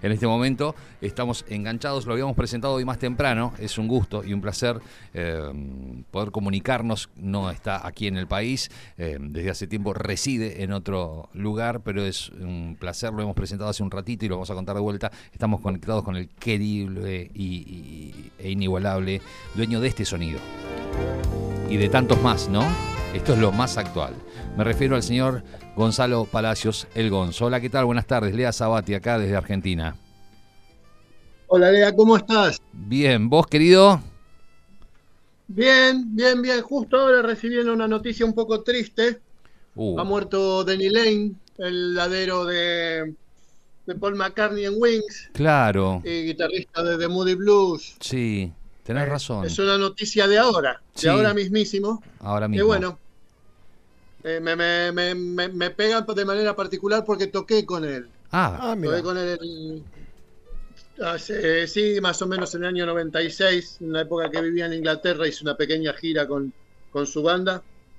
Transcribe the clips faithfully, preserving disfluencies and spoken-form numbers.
en este momento. Estamos enganchados, lo habíamos presentado hoy más temprano. Es un gusto y un placer eh, poder comunicarnos. No está aquí en el país, eh, desde hace tiempo reside en otro lugar, pero es un placer. Lo hemos presentado hace un ratito y lo vamos a contar de vuelta. Estamos conectados con el querible y, y, e inigualable dueño de este sonido y de tantos más, ¿no? Esto es lo más actual. Me refiero al señor Gonzalo Palacios, el Gonzo. Hola, ¿qué tal? Buenas tardes. Lea Sabati, acá desde Argentina. Hola, Lea, ¿cómo estás? Bien, ¿vos, querido? Bien, bien, bien. Justo ahora recibiendo una noticia un poco triste. Uh. Ha muerto Denny Laine, el ladero de, de Paul McCartney en Wings. Claro. Y guitarrista de The Moody Blues. Sí, tenés eh, razón. Es una noticia de ahora, sí. de ahora mismísimo. Ahora mismo. Y bueno, eh, me, me, me, me, me pega de manera particular porque toqué con él. Ah, ah Toqué con él el, hace, sí, más o menos en el año noventa y seis, en la época que vivía en Inglaterra, hice una pequeña gira con, con su banda.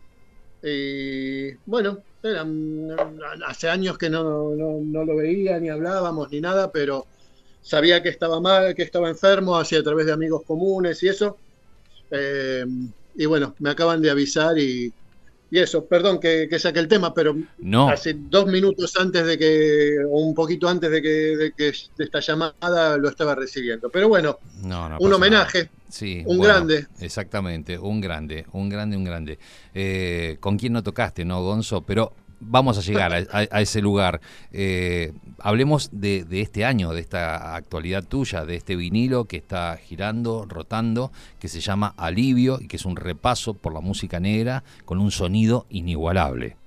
Y bueno, eran, hace años que no, no, no lo veía, ni hablábamos, ni nada, pero sabía que estaba mal, que estaba enfermo, así a través de amigos comunes y eso. Eh, y bueno, me acaban de avisar y, y eso, perdón que, que saque el tema, pero no. hace dos minutos antes de que, o un poquito antes de que, de que de esta llamada lo estaba recibiendo. Pero bueno, no, no un homenaje, nada. Sí, un bueno, grande. Exactamente, un grande, un grande, un grande. Eh, ¿Con quién no tocaste, no, Gonzo? Pero vamos a llegar a, a, a ese lugar. Eh, hablemos de, de este año, de esta actualidad tuya, de este vinilo que está girando, rotando, que se llama Alivio y que es un repaso por la música negra con un sonido inigualable.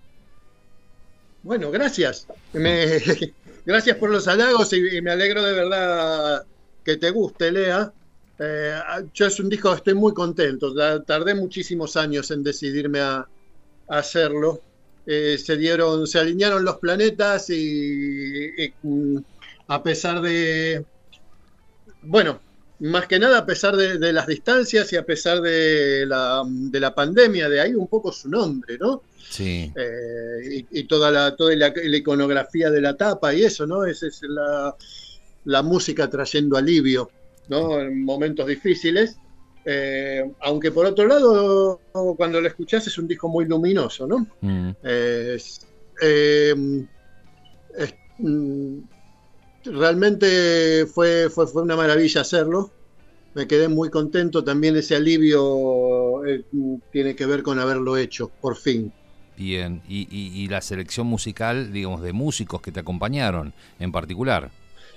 Bueno, gracias. Me, gracias por los halagos y, y me alegro de verdad que te guste, Lea. Eh, yo es un disco que estoy muy contento. Tardé muchísimos años en decidirme a, a hacerlo. Eh, se dieron, se alinearon los planetas y, y a pesar de, bueno, más que nada a pesar de, de las distancias y a pesar de la, de la pandemia, de ahí un poco su nombre, ¿no? Sí. Eh, y, y toda la toda la, la iconografía de la tapa y eso, ¿no? Esa es la, la música trayendo alivio, ¿no? En momentos difíciles. Eh, aunque por otro lado, cuando lo escuchás es un disco muy luminoso, ¿no? Mm. Eh, eh, es, mm, realmente fue, fue, fue una maravilla hacerlo. Me quedé muy contento. También ese alivio eh, tiene que ver con haberlo hecho, por fin. Bien, y, y, y la selección musical, digamos, de músicos que te acompañaron en particular.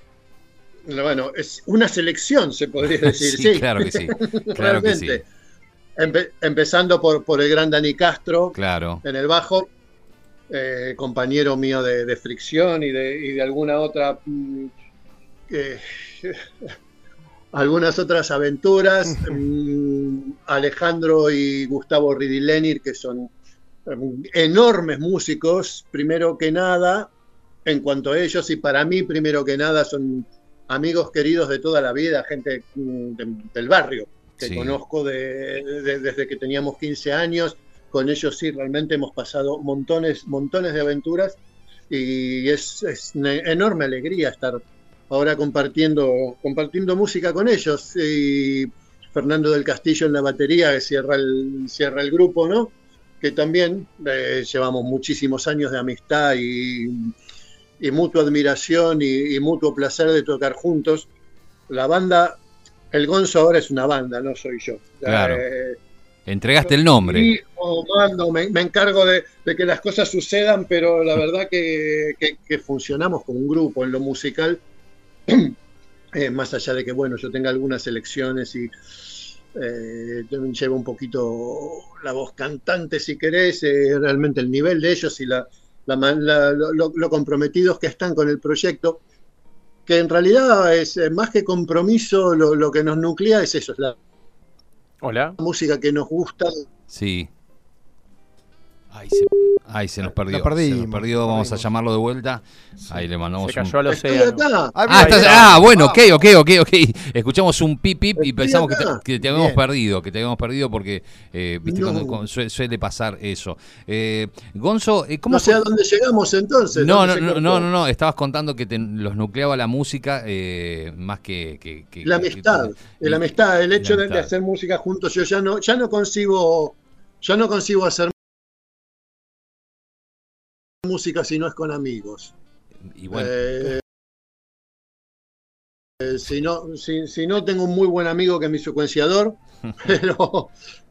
Bueno, es una selección, se podría decir. sí, sí, claro que sí. Claro realmente. Que sí. Empe empezando por, por el gran Dani Castro, claro. En el bajo, eh, compañero mío de, de Fricción y de, y de alguna otra, eh, algunas otras aventuras. um, Alejandro y Gustavo Ridilenir, que son um, enormes músicos, primero que nada, en cuanto a ellos, y para mí, primero que nada, son amigos queridos de toda la vida, gente de, del barrio, que sí. conozco de, de, desde que teníamos quince años. Con ellos sí, realmente hemos pasado montones, montones de aventuras y es, es una enorme alegría estar ahora compartiendo, compartiendo música con ellos. Y Fernando del Castillo en la batería, que cierra el, cierra el grupo, ¿no? Que también eh, llevamos muchísimos años de amistad y... y mutua admiración y, y mutuo placer de tocar juntos. La banda, el Gonzo ahora es una banda, no soy yo. Claro. Eh, Entregaste el nombre. Y, oh, mando, me, me encargo de, de que las cosas sucedan, pero la verdad que, que, que funcionamos como un grupo en lo musical, eh, más allá de que, bueno, yo tenga algunas elecciones y eh, llevo un poquito la voz cantante, si querés, eh, realmente el nivel de ellos y la La, la, lo, lo comprometidos que están con el proyecto, que en realidad es más que compromiso, lo, lo que nos nuclea es eso, es la, Hola. música que nos gusta. Sí. Ay, se, Ay, se nos perdió. Lo perdimos, se nos perdió, vamos perdimos. a llamarlo de vuelta. Ahí le mandamos Se cayó un... al Estoy océano. acá. Ah, Ah, bien. estás- ah, bueno, ok, ok, ok, ok. Escuchamos un pip pip y Estoy pensamos que te, acá. que te habíamos Bien. perdido, que te habíamos perdido porque, eh, viste, No. cuando, cuando sue- suele pasar eso. Eh, Gonzo, eh, ¿cómo No sé fue? a dónde llegamos entonces. No, no, ¿Dónde se no, cortó? no, no, no, estabas contando que te- los nucleaba la música eh, más que... que- que- La que- amistad, que- la amistad, el la hecho de, de amistad. hacer música juntos. Yo ya no, ya no concibo, ya no concibo hacer música si no es con amigos. Y bueno, Eh, eh, si no, si, si no tengo un muy buen amigo que es mi secuenciador, pero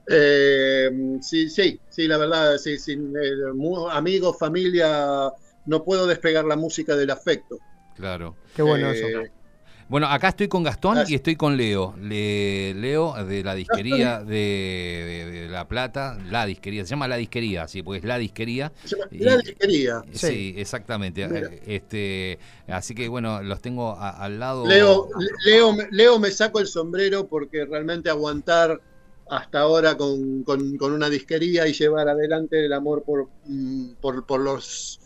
eh, sí, sí, sí, la verdad, sí, sin eh, mu- amigos, familia, no puedo despegar la música del afecto. claro. Qué bueno Eh, eso. Bueno, acá estoy con Gastón Ah, y estoy con Leo. Le- Leo de la disquería de, de- de La Plata, la disquería, se llama La Disquería, sí, pues La Disquería. Se llama Y- La Disquería. Sí, Sí. exactamente. Mira. Eh, Este, así que bueno, los tengo a- al lado. Leo, Leo, Leo me saco el sombrero porque realmente aguantar hasta ahora con, con- con una disquería y llevar adelante el amor por, mm, por, por los,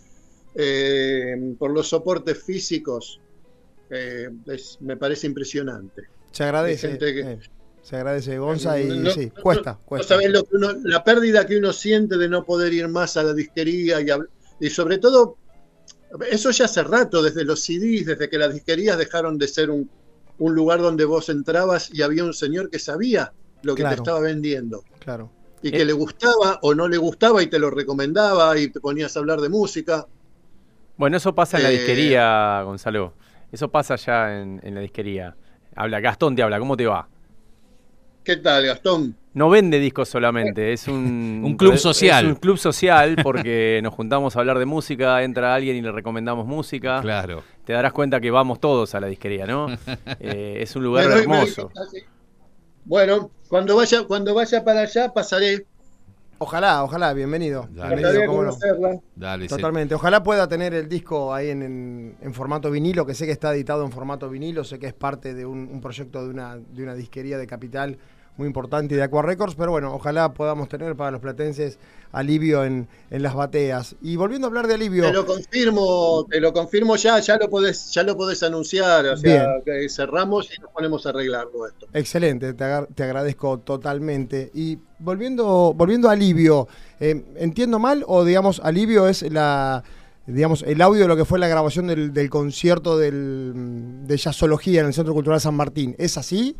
eh, por los soportes físicos eh, es- me parece impresionante. Se agradece. hay gente que- eh, se agradece, Gonza, y No- sí, no- cuesta, No cuesta. sabés lo que uno, la pérdida que uno siente de no poder ir más a la disquería y, habl- y sobre todo, eso ya hace rato, desde los C Ds, desde que las disquerías dejaron de ser un, un lugar donde vos entrabas y había un señor que sabía lo que Claro. te estaba vendiendo Claro. y que Eh. le gustaba o no le gustaba y te lo recomendaba y te ponías a hablar de música. Bueno, eso pasa en la Eh, disquería, Gonzalo. Eso pasa ya en, en la disquería. Habla, Gastón te habla, ¿cómo te va? ¿Qué tal, Gastón? No vende discos solamente, es un, Un club es- social. Es un club social porque nos juntamos a hablar de música, entra alguien y le recomendamos música. Claro. Te darás cuenta que vamos todos a la disquería, ¿no? Eh, es un lugar Me doy- me doy hermoso. cuenta, sí. Bueno, cuando vaya, cuando vaya para allá pasaré, Ojalá, ojalá, bienvenido. Dale. Bienvenido, pasaré a cómo no. conocerla. Dale, sí. Totalmente. Ojalá pueda tener el disco ahí en, en- en formato vinilo, que sé que está editado en formato vinilo, sé que es parte de un, un proyecto de una, de una disquería de Capital muy importante y de Aqua Records, pero bueno, ojalá podamos tener para los platenses alivio en, en las bateas. Y volviendo a hablar de alivio, Te lo confirmo, te lo confirmo ya, ya lo podés, ya lo podés anunciar, o sea, que cerramos y nos ponemos a arreglarlo esto. excelente, te, agar- te agradezco totalmente. Y volviendo, volviendo a alivio, eh, ¿entiendo mal o digamos alivio es la... digamos, el audio de lo que fue la grabación del, del concierto del, de jazzología en el Centro Cultural San Martín? ¿Es así?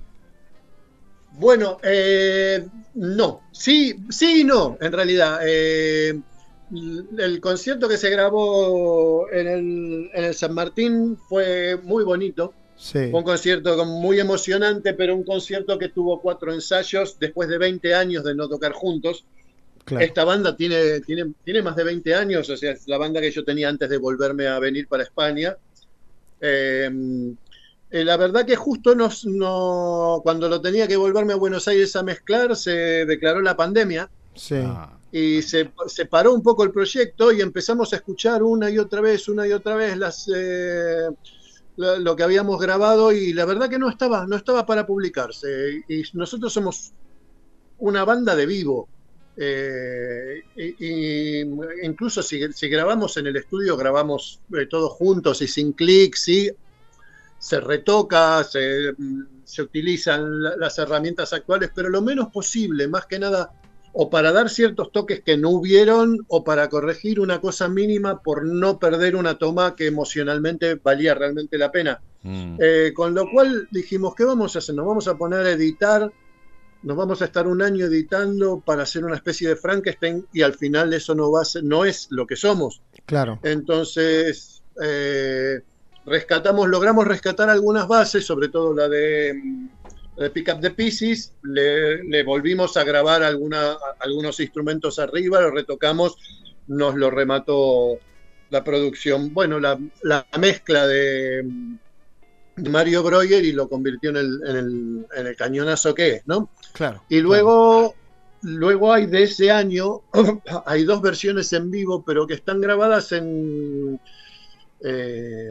Bueno, eh, no, sí, sí y no, en realidad. Eh, el concierto que se grabó en el, en el San Martín fue muy bonito. Sí. Fue un concierto muy emocionante, pero un concierto que tuvo cuatro ensayos después de veinte años de no tocar juntos. Claro. Esta banda tiene, tiene, tiene más de veinte años, o sea, es la banda que yo tenía antes de volverme a venir para España. Eh, eh, la verdad que justo nos, no, cuando lo tenía que volverme a Buenos Aires a mezclar, se declaró la pandemia Sí. Ah, y se, se paró un poco el proyecto y empezamos a escuchar una y otra vez, una y otra vez las, eh, lo, lo que habíamos grabado y la verdad que no estaba, no estaba para publicarse. Y nosotros somos una banda de vivo. Eh, y, y incluso si, si grabamos en el estudio, grabamos eh, todos juntos y sin clics, ¿sí? Se retoca, se, se utilizan la, las herramientas actuales, pero lo menos posible, más que nada, o para dar ciertos toques que no hubieron, o para corregir una cosa mínima por no perder una toma que emocionalmente valía realmente la pena. mm. Eh, con lo cual dijimos, ¿qué vamos a hacer? Nos vamos a poner a editar, nos vamos a estar un año editando para hacer una especie de Frankenstein y al final eso no va a ser, no es lo que somos. Claro. Entonces, eh, rescatamos, logramos rescatar algunas bases, sobre todo la de, de Pick Up the Pieces, le, le volvimos a grabar alguna, algunos instrumentos arriba, lo retocamos, nos lo remató la producción, bueno, la, la mezcla de Mario Breuer y lo convirtió en el, en el, en el cañonazo que es, ¿no? Claro. Y luego, luego hay de ese año, hay dos versiones en vivo, pero que están grabadas en, eh,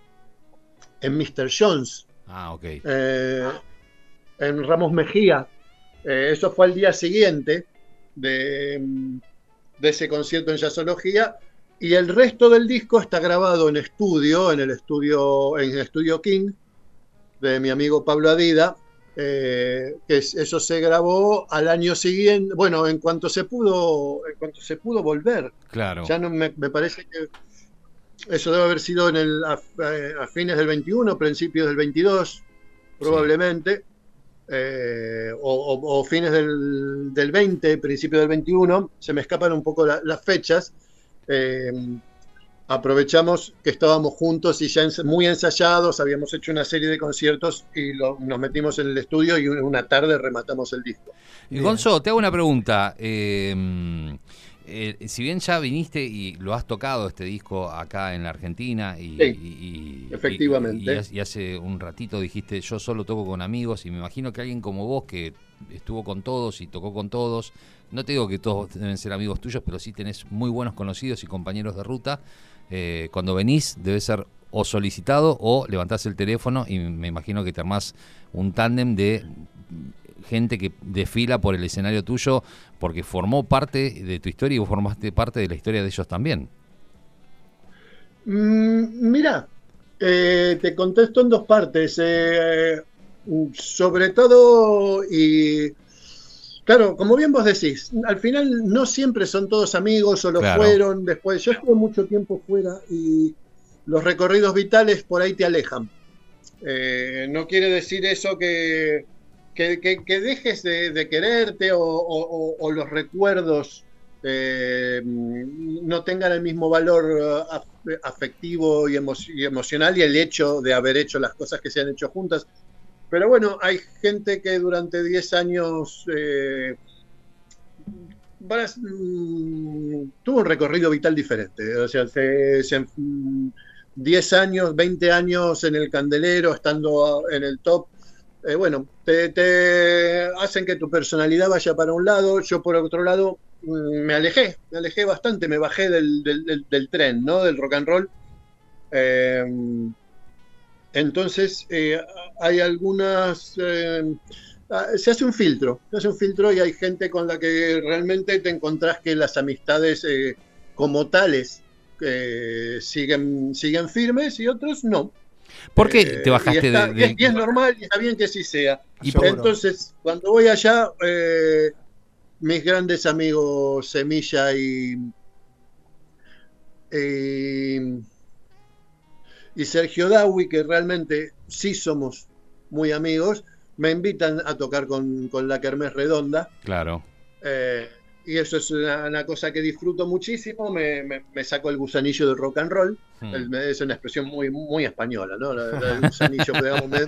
en mister Jones, Ah, ok. eh, en Ramos Mejía. Eh, eso fue al día siguiente de, de ese concierto en Jazzología, y el resto del disco está grabado en estudio, en el estudio, en el estudio King, de mi amigo Pablo Adida, eh, que es, eso se grabó al año siguiente, bueno, en cuanto se pudo, en cuanto se pudo volver. Claro. Ya no me, me parece que eso debe haber sido en el, a, a fines del veintiuno, principios del veintidós, probablemente. Sí. Eh, o, o, o fines del, del veinte, principio del veintiuno, se me escapan un poco la, las fechas. Eh, aprovechamos que estábamos juntos y ya ens muy ensayados, habíamos hecho una serie de conciertos y lo, nos metimos en el estudio y una tarde rematamos el disco. Y Gonzo, te hago una pregunta. Eh, eh, si bien ya viniste y lo has tocado este disco acá en la Argentina y, sí, y, y efectivamente. Y, y, y hace un ratito dijiste yo solo toco con amigos, y me imagino que alguien como vos que estuvo con todos y tocó con todos, no te digo que todos deben ser amigos tuyos, pero sí tenés muy buenos conocidos y compañeros de ruta, eh, cuando venís debe ser o solicitado o levantás el teléfono y me imagino que te armás un tándem de gente que desfila por el escenario tuyo porque formó parte de tu historia y vos formaste parte de la historia de ellos también. Mm, mira, eh, te contesto en dos partes. Eh, sobre todo, y claro, como bien vos decís, al final no siempre son todos amigos o lo claro. fueron después. Yo estuve mucho tiempo fuera y los recorridos vitales por ahí te alejan. Eh, no quiere decir eso que Que, que, que dejes de, de quererte o, o, o los recuerdos eh, no tengan el mismo valor afectivo y, emo y emocional, y el hecho de haber hecho las cosas que se han hecho juntas. Pero bueno, hay gente que durante diez años eh, mm, tuvo un recorrido vital diferente. O sea, se, se, diez años, veinte años en el candelero, estando en el top. Eh, bueno, te, te hacen que tu personalidad vaya para un lado. Yo por otro lado me alejé, me alejé bastante, me bajé del, del, del, del tren, ¿no? Del rock and roll. Eh, entonces eh, hay algunas, eh, se hace un filtro, se hace un filtro y hay gente con la que realmente te encontrás que las amistades eh, como tales eh, siguen, siguen firmes y otros no. ¿Por qué te bajaste eh, y está, de, de...? Y es normal y está bien que sí sea. ¿Y entonces, cuando voy allá, eh, mis grandes amigos Semilla y, y, y Sergio Dawi, que realmente sí somos muy amigos, me invitan a tocar con, con la Kermés Redonda. Claro. Eh, y eso es una, una cosa que disfruto muchísimo, me, me, me saco el gusanillo del rock and roll. Hmm. El, es una expresión muy, muy española, ¿no? La, la, el gusanillo, digamos, me,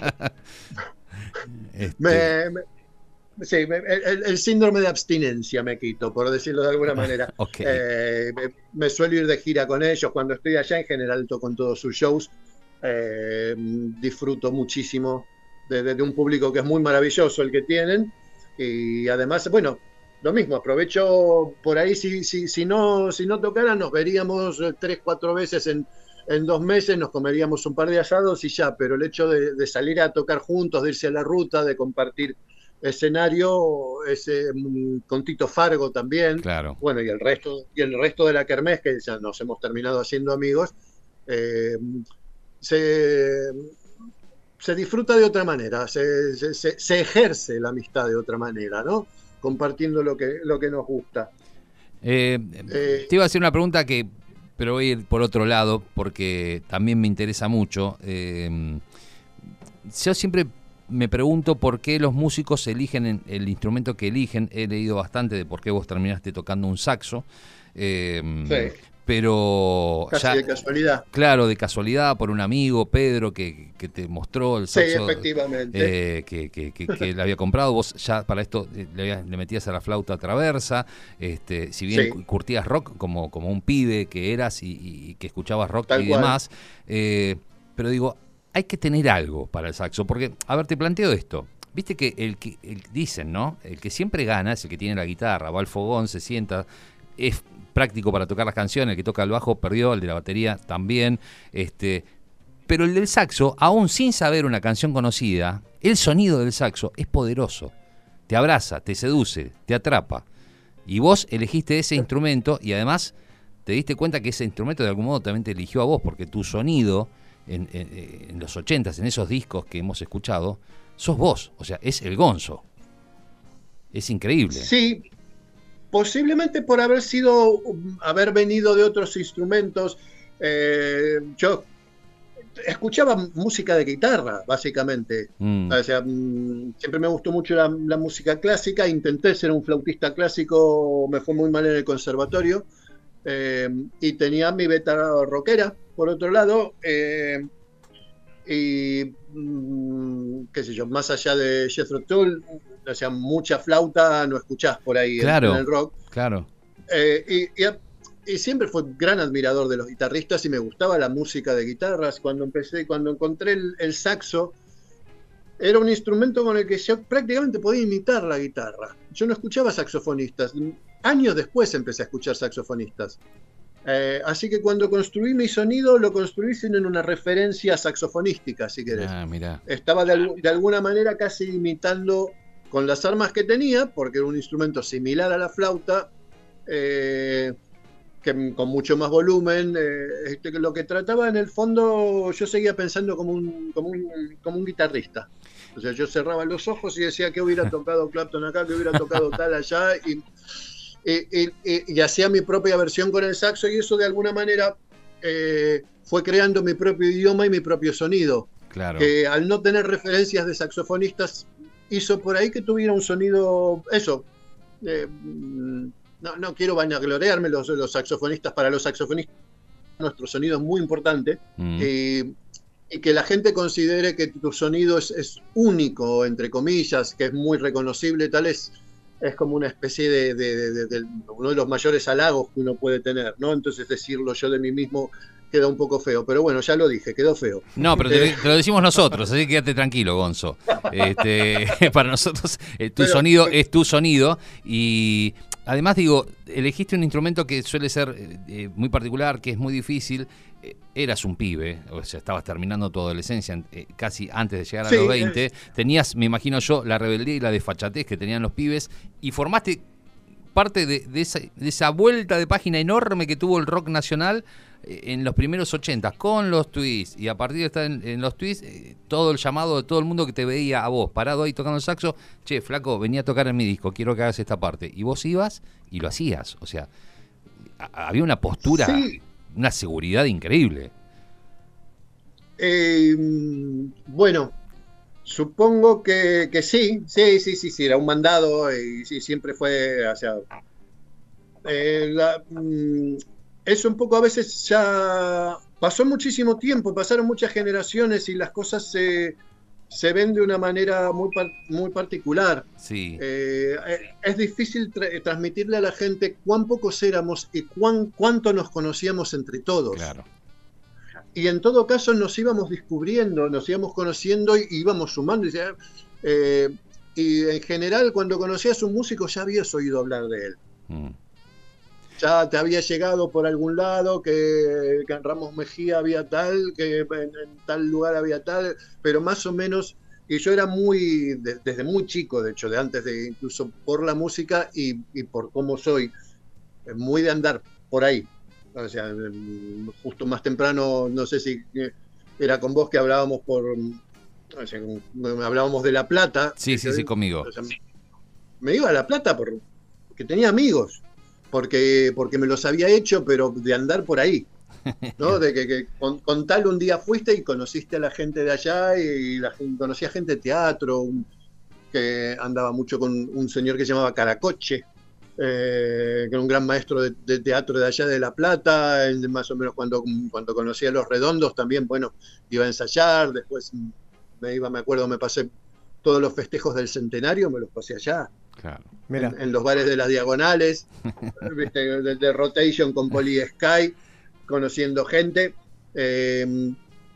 este... me, me, sí, me, el, el síndrome de abstinencia me quito, por decirlo de alguna manera. Okay. Eh, me, me suelo ir de gira con ellos, cuando estoy allá en general toco en todos sus shows, eh, disfruto muchísimo de, de, de un público que es muy maravilloso el que tienen, y además, bueno, lo mismo, aprovecho por ahí, si, si, si, no, si no tocaran, nos veríamos tres, cuatro veces en, en dos meses, nos comeríamos un par de asados y ya, pero el hecho de, de salir a tocar juntos, de irse a la ruta, de compartir escenario, ese, con Tito Fargo también, claro. Bueno, y el resto, y el resto de la Kermés, que ya nos hemos terminado haciendo amigos, eh, se... se disfruta de otra manera, se, se, se ejerce la amistad de otra manera, ¿no? Compartiendo lo que, lo que nos gusta. Eh, eh, te iba a hacer una pregunta que, pero voy a ir por otro lado, porque también me interesa mucho. Eh, yo siempre me pregunto por qué los músicos eligen el instrumento que eligen. He leído bastante de por qué vos terminaste tocando un saxo. Eh, sí. Pero casi ya, de casualidad. Claro, de casualidad, por un amigo, Pedro, que, que te mostró el saxo. Sí, efectivamente. Eh, que, que, que, que le había comprado. Vos ya para esto le, le metías a la flauta traversa. Este, si bien sí. curtías rock como, como un pibe que eras y, y que escuchabas rock Tal y cual. demás. Eh, pero digo, hay que tener algo para el saxo. Porque, a ver, te planteo esto. Viste que el que el, dicen, ¿no? El que siempre gana es el que tiene la guitarra, va al fogón, se sienta, es práctico para tocar las canciones, el que toca el bajo perdió, el de la batería también, este, pero el del saxo, aún sin saber una canción conocida, el sonido del saxo es poderoso, te abraza, te seduce, te atrapa. Y vos elegiste ese instrumento y además te diste cuenta que ese instrumento de algún modo también te eligió a vos, porque tu sonido en, en, en los ochentas, en esos discos que hemos escuchado, sos vos, o sea, es el Gonzo. Es increíble. Sí, posiblemente por haber sido, haber venido de otros instrumentos. Eh, yo escuchaba música de guitarra, básicamente. Mm. O sea, siempre me gustó mucho la, la música clásica. Intenté ser un flautista clásico, me fue muy mal en el conservatorio. Eh, y tenía mi beta rockera, por otro lado. Eh, y, mm, qué sé yo, más allá de Jethro Tull, o sea, mucha flauta no escuchás por ahí claro, en, en el rock. Claro. Eh, y, y Y siempre fui gran admirador de los guitarristas y me gustaba la música de guitarras. Cuando empecé, cuando encontré el, el saxo, era un instrumento con el que yo prácticamente podía imitar la guitarra. Yo no escuchaba saxofonistas. Años después empecé a escuchar saxofonistas. Eh, así que cuando construí mi sonido, lo construí sin una referencia saxofonística, si querés. Ah, mirá. Estaba de, de alguna manera casi imitando con las armas que tenía, porque era un instrumento similar a la flauta, eh, que, con mucho más volumen. Eh, este, lo que trataba en el fondo, yo seguía pensando como un, como un, como un guitarrista. O sea, yo cerraba los ojos y decía que hubiera tocado Clapton acá, que hubiera tocado tal allá, y, y, y, y, y hacía mi propia versión con el saxo, y eso de alguna manera eh, fue creando mi propio idioma y mi propio sonido. Claro. Que al no tener referencias de saxofonistas, hizo por ahí que tuviera un sonido, eso, eh, no, no quiero vanagloriarme, los, los saxofonistas, para los saxofonistas nuestro sonido es muy importante, mm. eh, y que la gente considere que tu sonido es, es único, entre comillas, que es muy reconocible, tal es, es como una especie de, de, de, de, de uno de los mayores halagos que uno puede tener, ¿no? Entonces decirlo yo de mí mismo queda un poco feo, pero bueno, ya lo dije, quedó feo. No, pero te, te lo decimos nosotros, así que quédate tranquilo, Gonzo. Este, para nosotros, eh, tu pero, sonido es tu sonido, y además digo, elegiste un instrumento que suele ser eh, muy particular, que es muy difícil. Eh, eras un pibe, o sea, estabas terminando tu adolescencia, eh, casi antes de llegar a sí, los veinte. Eh. Tenías, me imagino yo, la rebeldía y la desfachatez que tenían los pibes, y formaste parte de, de, esa, de esa vuelta de página enorme que tuvo el rock nacional en los primeros ochentas, con los Twists, y a partir de estar en, en los Twists, eh, todo el llamado de todo el mundo que te veía a vos, parado ahí tocando el saxo, che, flaco, venía a tocar en mi disco, quiero que hagas esta parte, y vos ibas y lo hacías, o sea, a, había una postura, sí, una seguridad increíble. Eh, bueno, supongo que, que sí, sí, sí, sí, sí, era un mandado, y sí, siempre fue, o sea, eh, la... Mm, eso un poco a veces ya pasó muchísimo tiempo, pasaron muchas generaciones y las cosas se, se ven de una manera muy, muy particular. Sí. Eh, es difícil tra transmitirle a la gente cuán pocos éramos y cuán, cuánto nos conocíamos entre todos. Claro. Y en todo caso nos íbamos descubriendo, nos íbamos conociendo y íbamos sumando. Y, eh, y en general cuando conocías a un músico ya habías oído hablar de él. Mm. Ya te había llegado por algún lado que, que en Ramos Mejía había tal, que en, en tal lugar había tal, pero más o menos, y yo era muy, de, desde muy chico, de hecho, de antes de, incluso por la música y, y por cómo soy, muy de andar por ahí. O sea, justo más temprano, no sé si era con vos que hablábamos por, o sea, hablábamos de La Plata. Sí, sí, yo, sí, conmigo. O sea, me iba a La Plata por, porque tenía amigos. Porque, porque me los había hecho, pero de andar por ahí, ¿no? De que, que con, con tal un día fuiste y conociste a la gente de allá, y la, conocía gente de teatro, un, que andaba mucho con un señor que se llamaba Caracoche, eh, que era un gran maestro de, de teatro de allá de La Plata, más o menos cuando, cuando conocí a Los Redondos también, bueno, iba a ensayar, después me iba, me acuerdo, me pasé todos los festejos del centenario, me los pasé allá. Claro. Mira. En, en los bares de las diagonales, ¿viste? De, de Rotation con Poli Sky, conociendo gente. Eh,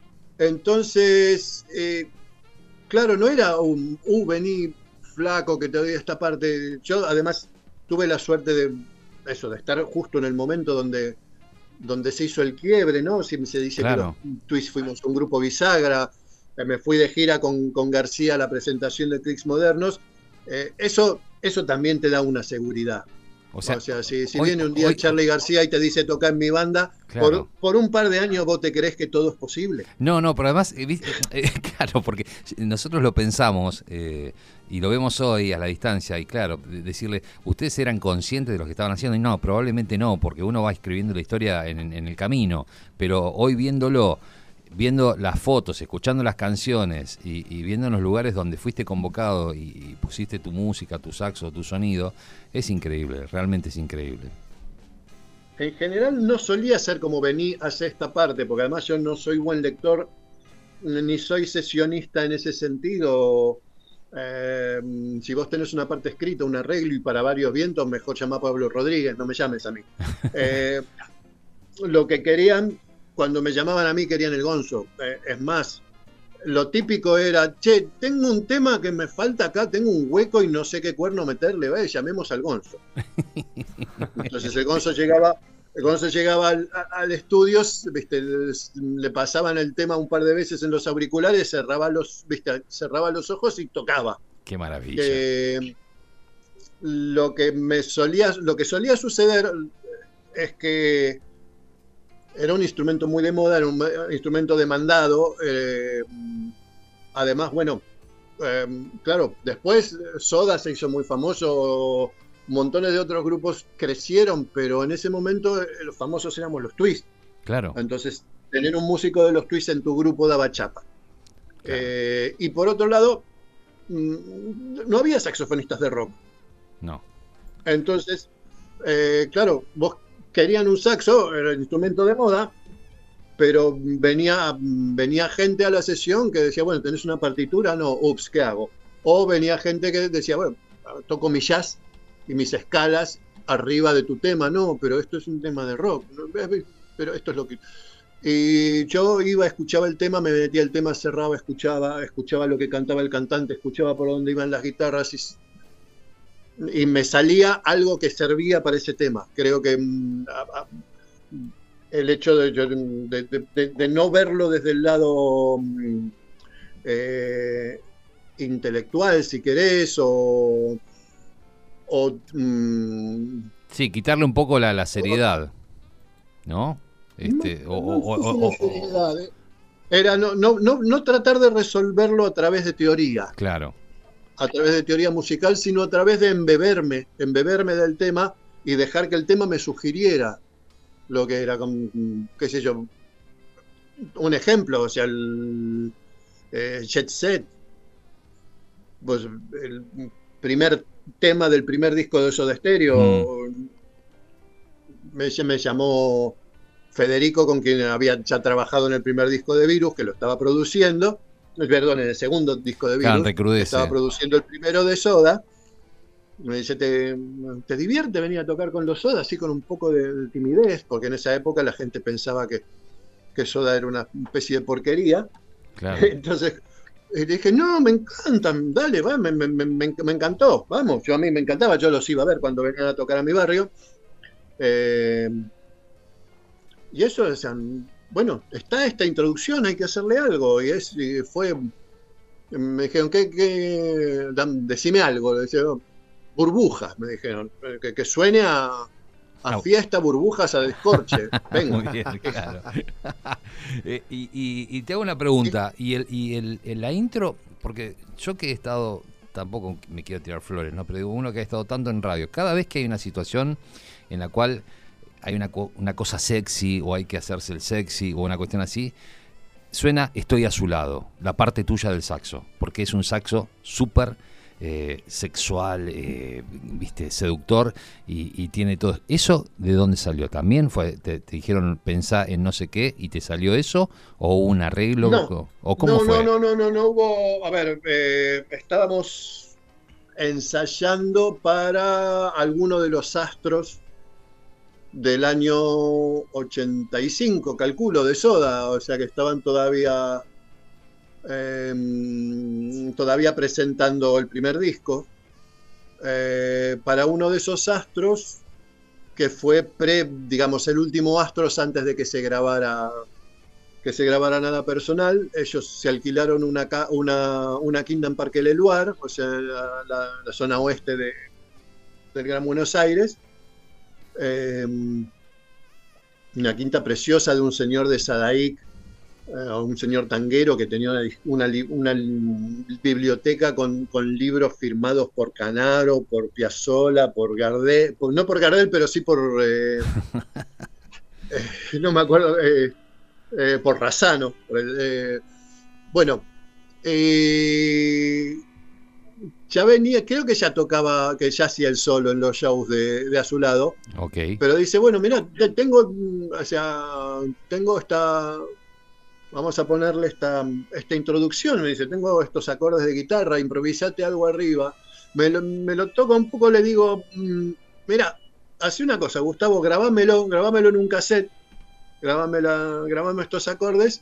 entonces, eh, claro, no era un, uh, vení flaco que te doy esta parte. Yo además tuve la suerte de eso, de estar justo en el momento donde, donde se hizo el quiebre, ¿no? Si se dice claro. que los Twists fuimos un grupo bisagra, me fui de gira con, con García a la presentación de Clicks Modernos. Eh, eso, eso también te da una seguridad. O sea, o sea si, si hoy, viene un día hoy, Charly García y te dice toca en mi banda, claro. por, por un par de años vos te creés que todo es posible. No, no, pero además, eh, eh, claro, porque nosotros lo pensamos eh, y lo vemos hoy a la distancia y claro, decirle, ¿ustedes eran conscientes de lo que estaban haciendo? Y no, probablemente no, porque uno va escribiendo la historia en, en el camino, pero hoy viéndolo, viendo las fotos, escuchando las canciones y, y viendo en los lugares donde fuiste convocado y, y pusiste tu música, tu saxo, tu sonido, es increíble, realmente es increíble. En general no solía ser como vení hacia esta parte, porque además yo no soy buen lector ni soy sesionista en ese sentido. Eh, si vos tenés una parte escrita, un arreglo y para varios vientos, mejor llama a Pablo Rodríguez, no me llames a mí. Eh, lo que querían... Cuando me llamaban a mí querían el gonzo. Eh, es más, lo típico era, che, tengo un tema que me falta acá, tengo un hueco y no sé qué cuerno meterle, ¿ve? Llamemos al gonzo. Entonces el gonzo llegaba, el gonzo llegaba al, al estudio, ¿viste? Le, le pasaban el tema un par de veces en los auriculares, cerraba los, ¿viste? Cerraba los ojos y tocaba. Qué maravilla. Eh, lo que me solía, lo que solía suceder es que era un instrumento muy de moda, era un instrumento demandado. Eh, además, bueno, eh, claro, después Soda se hizo muy famoso, montones de otros grupos crecieron, pero en ese momento eh, los famosos éramos los Twist. Claro. Entonces, tener un músico de los Twist en tu grupo daba chapa. Claro. Eh, y por otro lado, no había saxofonistas de rock. No. Entonces, eh, claro, vos querían un saxo, era el instrumento de moda, pero venía, venía gente a la sesión que decía, bueno, ¿tenés una partitura? No, ups, ¿qué hago? O venía gente que decía, bueno, toco mi jazz y mis escalas arriba de tu tema, no, pero esto es un tema de rock, pero esto es lo que... Y yo iba, escuchaba el tema, me metía el tema, cerraba, escuchaba, escuchaba lo que cantaba el cantante, escuchaba por dónde iban las guitarras y... y me salía algo que servía para ese tema. Creo que mm, a, a, el hecho de, de, de, de no verlo desde el lado mm, eh, intelectual, si querés, o... o mm, sí, quitarle un poco la, la seriedad, ¿no? Este, no, o, no, o, no, o, no, o, seriedad, eh. Era no, no, no, no tratar de resolverlo a través de teoría. Claro. A través de teoría musical, sino a través de embeberme, embeberme del tema y dejar que el tema me sugiriera lo que era, qué sé yo, un ejemplo, o sea, el eh, Jet Set, pues el primer tema del primer disco de Soda Stereo, mm. me, me llamó Federico, con quien había ya trabajado en el primer disco de Virus, que lo estaba produciendo, perdón, en el segundo disco de Virus, claro, estaba produciendo el primero de Soda. Me dice, ¿te, te divierte venir a tocar con los Soda? Así con un poco de timidez, porque en esa época la gente pensaba que, que Soda era una especie de porquería. Claro. Entonces le dije, no, me encantan, dale, va, me, me, me, me encantó, vamos, yo a mí me encantaba, yo los iba a ver cuando venían a tocar a mi barrio. Eh, y eso, o sea, bueno, está esta introducción, hay que hacerle algo. Y, es, y fue, me dijeron, ¿qué, qué? Decime algo. Le decía, burbujas, me dijeron, que, que suene a, a no. fiesta, burbujas, a descorche. Venga. Muy bien, claro. eh, y, y, y te hago una pregunta, y, el, y el, el, la intro, porque yo que he estado, tampoco me quiero tirar flores, ¿no? Pero digo, uno que ha estado tanto en radio, cada vez que hay una situación en la cual hay una, una cosa sexy o hay que hacerse el sexy o una cuestión así, suena Estoy a su lado, la parte tuya del saxo, porque es un saxo súper eh, sexual, eh, viste, seductor y, y tiene todo. ¿Eso de dónde salió? ¿También fue te, te dijeron pensá en no sé qué y te salió eso? ¿O un arreglo? No, ¿O, o cómo no, fue? No, no, no, no, no hubo, a ver, eh, estábamos ensayando para alguno de los astros del año ochenta y cinco, calculo, de Soda, o sea que estaban todavía eh, todavía presentando el primer disco, eh, para uno de esos astros que fue pre, digamos, el último Astros antes de que se grabara que se grabara nada personal. Ellos se alquilaron una, una, una quinta en Parque Leluar, o sea, la, la, la zona oeste de, del Gran Buenos Aires. eh, una quinta preciosa de un señor de Sadaic, eh, un señor tanguero que tenía una, una, una biblioteca con, con libros firmados por Canaro, por Piazzolla, por Gardel, por, no por Gardel, pero sí por, eh, eh, no me acuerdo, eh, eh, por Razzano. Por el, eh, bueno, eh, ya venía, creo que ya tocaba, que ya hacía el solo en los shows de, de a su lado. Okay. Pero dice, bueno, mira, tengo, o sea, tengo esta, vamos a ponerle esta, esta introducción, me dice, tengo estos acordes de guitarra, improvisate algo arriba. Me lo, me lo toco un poco, le digo, mira, hace una cosa, Gustavo, grabámelo, grabámelo en un cassette, grabame, la, grabame estos acordes,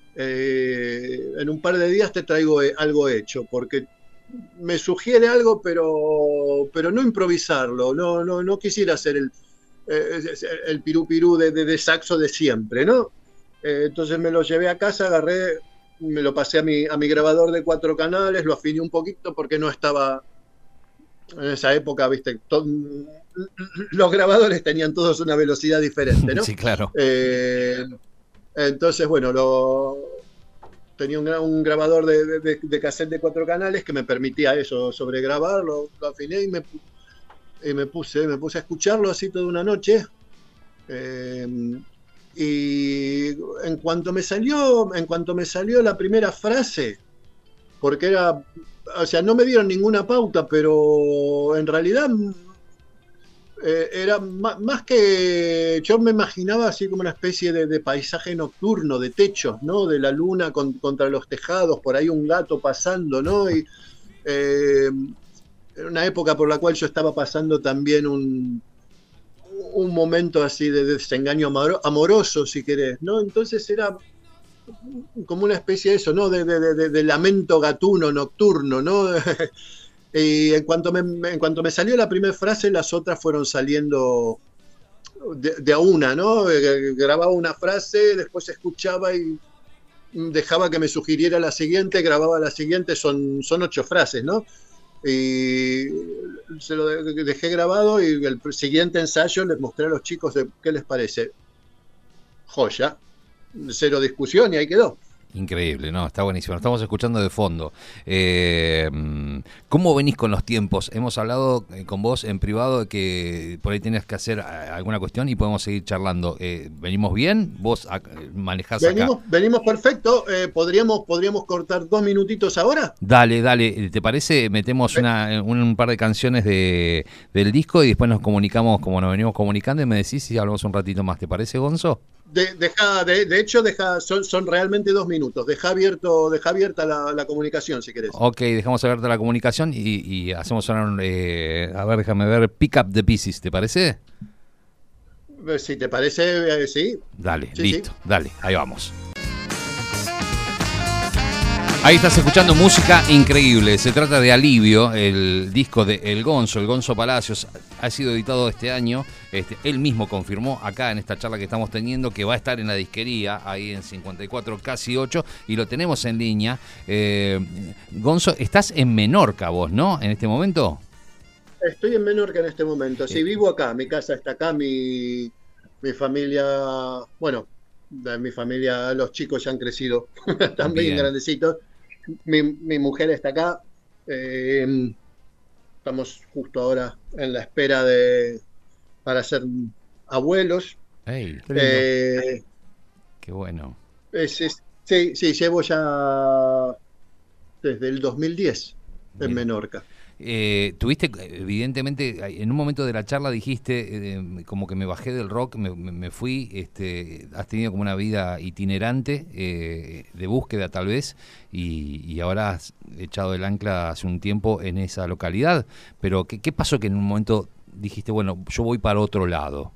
eh, en un par de días te traigo algo hecho, porque me sugiere algo, pero, pero no improvisarlo, no, no, no quisiera hacer el, eh, el pirú pirú de, de, de saxo de siempre, ¿no? Eh, entonces me lo llevé a casa, agarré, me lo pasé a mi, a mi grabador de cuatro canales, lo afiné un poquito porque no estaba, en esa época, viste, to, los grabadores tenían todos una velocidad diferente, ¿no? Sí, claro. Eh, entonces, bueno, lo, tenía un, un grabador de, de, de cassette de cuatro canales que me permitía eso, sobregrabar, lo, lo afiné y me, y me puse, me puse a escucharlo así toda una noche. Eh, y en cuanto me salió, en cuanto me salió la primera frase, porque era, o sea, no me dieron ninguna pauta, pero en realidad eh, era más, más que, yo me imaginaba así como una especie de, de paisaje nocturno, de techos, ¿no? De la luna con, contra los tejados, por ahí un gato pasando, ¿no? Y eh, era una época por la cual yo estaba pasando también un un momento así de desengaño amoroso, si querés, ¿no? Entonces era como una especie de eso, ¿no? De, de, de, de lamento gatuno, nocturno, ¿no? Y en cuanto me, en cuanto me salió la primera frase, las otras fueron saliendo de, de a una, ¿no? Grababa una frase, después escuchaba y dejaba que me sugiriera la siguiente, grababa la siguiente, son, son ocho frases, ¿no? Y se lo dejé grabado y el siguiente ensayo les mostré a los chicos de, qué les parece. Joya, cero discusión y ahí quedó. Increíble, no, está buenísimo. Lo estamos escuchando de fondo. Eh, ¿Cómo venís con los tiempos? Hemos hablado con vos en privado de que por ahí tenías que hacer alguna cuestión y podemos seguir charlando. Eh, ¿Venimos bien? ¿Vos manejás venimos, acá? Venimos perfecto. Eh, ¿podríamos, ¿Podríamos cortar dos minutitos ahora? Dale, dale. ¿Te parece? Metemos una, un, un par de canciones de, del disco y después nos comunicamos como nos venimos comunicando y me decís si hablamos un ratito más. ¿Te parece, Gonzo? De, deja, de, de hecho, deja, son, son realmente dos minutos. Deja, abierto, deja abierta la, la comunicación, si querés. Ok, dejamos abierta la comunicación y, y hacemos sonar, eh, a ver, déjame ver, Pick Up the Pieces, ¿te parece? Si te parece, eh, sí. Dale, sí, listo, sí. Dale, ahí vamos. Ahí estás escuchando música increíble. Se trata de Alivio, el disco de El Gonzo, el Gonzo Palacios. Ha sido editado este año. Este, él mismo confirmó acá en esta charla que estamos teniendo que va a estar en la disquería, ahí en cincuenta y cuatro, casi ocho, y lo tenemos en línea. Eh, Gonzo, estás en Menorca vos, ¿no? En este momento. Estoy en Menorca en este momento. Sí, vivo acá. Mi casa está acá. Mi, mi familia, bueno, de mi familia, los chicos ya han crecido. Están bien grandecitos. Mi, mi mujer está acá. Eh, estamos justo ahora en la espera de para ser abuelos. Hey, qué, eh, qué bueno. Es, es, sí, sí, llevo ya desde el dos mil diez en Menorca. Eh, tuviste, evidentemente, en un momento de la charla dijiste, eh, como que me bajé del rock, me, me fui, este, has tenido como una vida itinerante, eh, de búsqueda tal vez, y, y ahora has echado el ancla hace un tiempo en esa localidad, pero ¿qué, qué pasó que en un momento dijiste, bueno, yo voy para otro lado?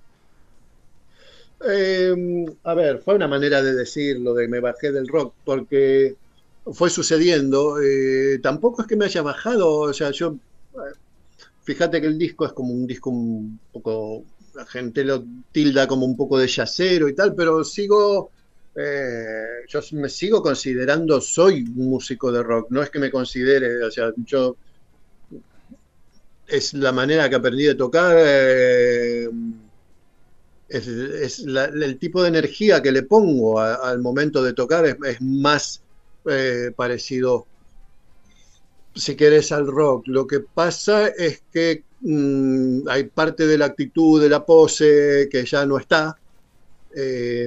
Eh, a ver, fue una manera de decirlo, de me bajé del rock, porque fue sucediendo, eh, tampoco es que me haya bajado, o sea, yo, fíjate que el disco es como un disco un poco, la gente lo tilda como un poco de yacero y tal, pero sigo, eh, yo me sigo considerando, soy un músico de rock, no es que me considere, o sea, yo, es la manera que aprendí de tocar, eh, es, es la, el tipo de energía que le pongo a, al momento de tocar es, es más eh, parecido, si querés, al rock. Lo que pasa es que mmm, hay parte de la actitud, de la pose, que ya no está. Eh,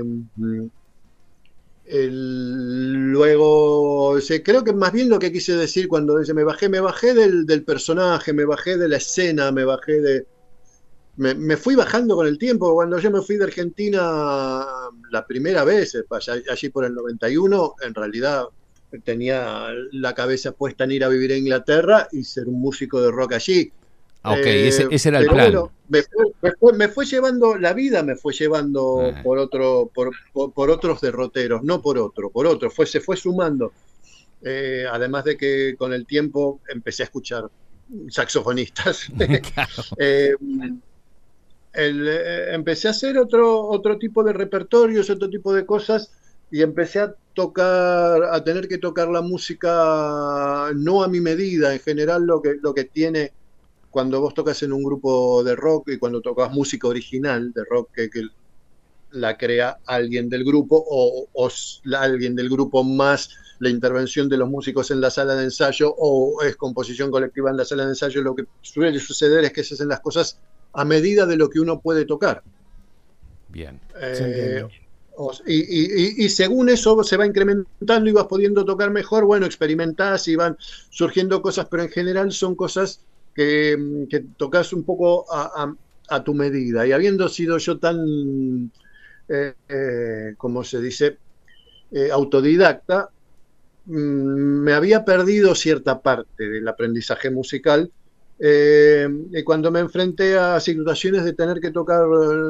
el, luego, sí, creo que más bien lo que quise decir cuando dice me bajé, me bajé del, del personaje, me bajé de la escena, me bajé de... Me, me fui bajando con el tiempo. Cuando yo me fui de Argentina la primera vez, allá, allí por el noventa y uno, en realidad tenía la cabeza puesta en ir a vivir a Inglaterra y ser un músico de rock allí. Ah, ok, eh, ese, ese era el pero plan. Bueno, me, fue, me, fue, me fue llevando, la vida me fue llevando eh. por, otro, por, por, por otros derroteros, no por otro, por otro, fue, se fue sumando. Eh, además de que con el tiempo empecé a escuchar saxofonistas. Claro. eh, el, eh, empecé a hacer otro, otro tipo de repertorios, otro tipo de cosas, y empecé a tocar, a tener que tocar la música no a mi medida. En general lo que, lo que tiene cuando vos tocas en un grupo de rock y cuando tocas música original de rock que, que la crea alguien del grupo o, o alguien del grupo más la intervención de los músicos en la sala de ensayo, o es composición colectiva en la sala de ensayo, lo que suele suceder es que se hacen las cosas a medida de lo que uno puede tocar. Bien. Eh, y, y, y según eso se va incrementando y vas pudiendo tocar mejor, bueno, experimentás y van surgiendo cosas, pero en general son cosas que, que tocas un poco a, a, a tu medida. Y habiendo sido yo tan, eh, eh, como se dice, eh, autodidacta, mmm, me había perdido cierta parte del aprendizaje musical. Eh, y cuando me enfrenté a situaciones de tener que tocar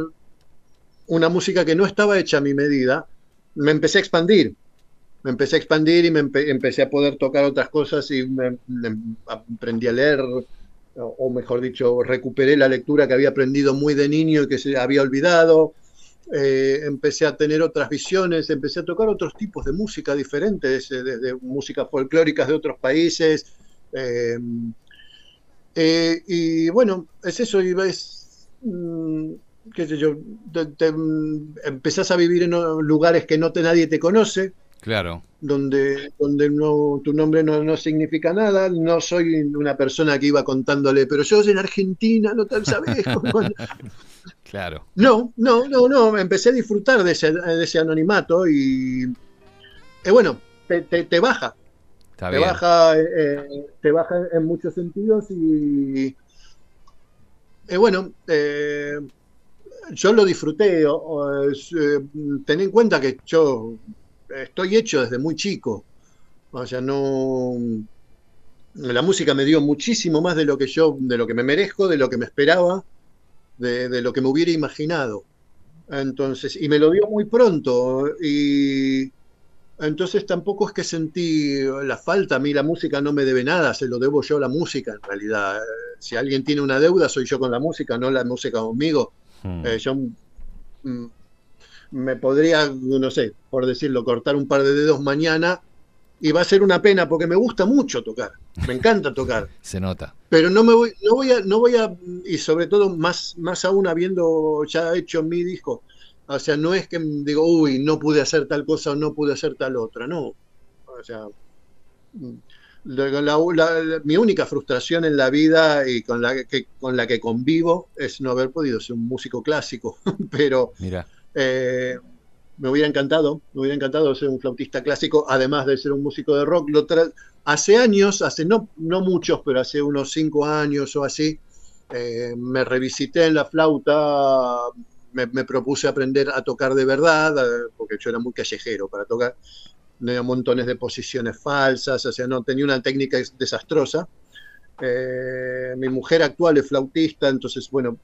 una música que no estaba hecha a mi medida, me empecé a expandir. Me empecé a expandir y me empe empecé a poder tocar otras cosas y me, me aprendí a leer, o, o mejor dicho, recuperé la lectura que había aprendido muy de niño y que se había olvidado. Eh, empecé a tener otras visiones, empecé a tocar otros tipos de música diferentes, desde de, de músicas folclóricas de otros países. Eh, eh, y bueno, es eso, y ves... Mmm, qué sé yo, te, te, empezás a vivir en lugares que no te, nadie te conoce, claro, donde, donde no, tu nombre no, no significa nada. No soy una persona que iba contándole, pero yo en Argentina, no tal sabés. claro. No, no, no, no, empecé a disfrutar de ese, de ese anonimato y eh, bueno, te, te, te baja, Está te bien. baja, eh, te baja en muchos sentidos y eh, bueno, eh, yo lo disfruté. O, o, eh, ten en cuenta que yo estoy hecho desde muy chico. O sea, no... La música me dio muchísimo más de lo que yo, de lo que me merezco, de lo que me esperaba, de, de lo que me hubiera imaginado. Entonces, y me lo dio muy pronto. Y entonces tampoco es que sentí la falta. A mí la música no me debe nada, se lo debo yo a la música en realidad. Si alguien tiene una deuda, soy yo con la música, no la música conmigo. Hmm. Eh, yo mm, me podría, no sé, por decirlo, cortar un par de dedos mañana y va a ser una pena porque me gusta mucho tocar, me encanta tocar. Se nota. Pero no me voy, no voy a, no voy a, y sobre todo más, más aún habiendo ya hecho mi disco, o sea, no es que digo, uy, no pude hacer tal cosa o no pude hacer tal otra, no. O sea, La, la, la, mi única frustración en la vida y con la que, con la que convivo es no haber podido ser un músico clásico, pero eh, me hubiera encantado, me hubiera encantado ser un flautista clásico, además de ser un músico de rock. Lo hace años, hace no, no muchos, pero hace unos cinco años o así, eh, me revisité en la flauta, me, me propuse aprender a tocar de verdad, porque yo era muy callejero para tocar. Tenía montones de posiciones falsas, o sea, no, tenía una técnica desastrosa. Eh, mi mujer actual es flautista, entonces, bueno,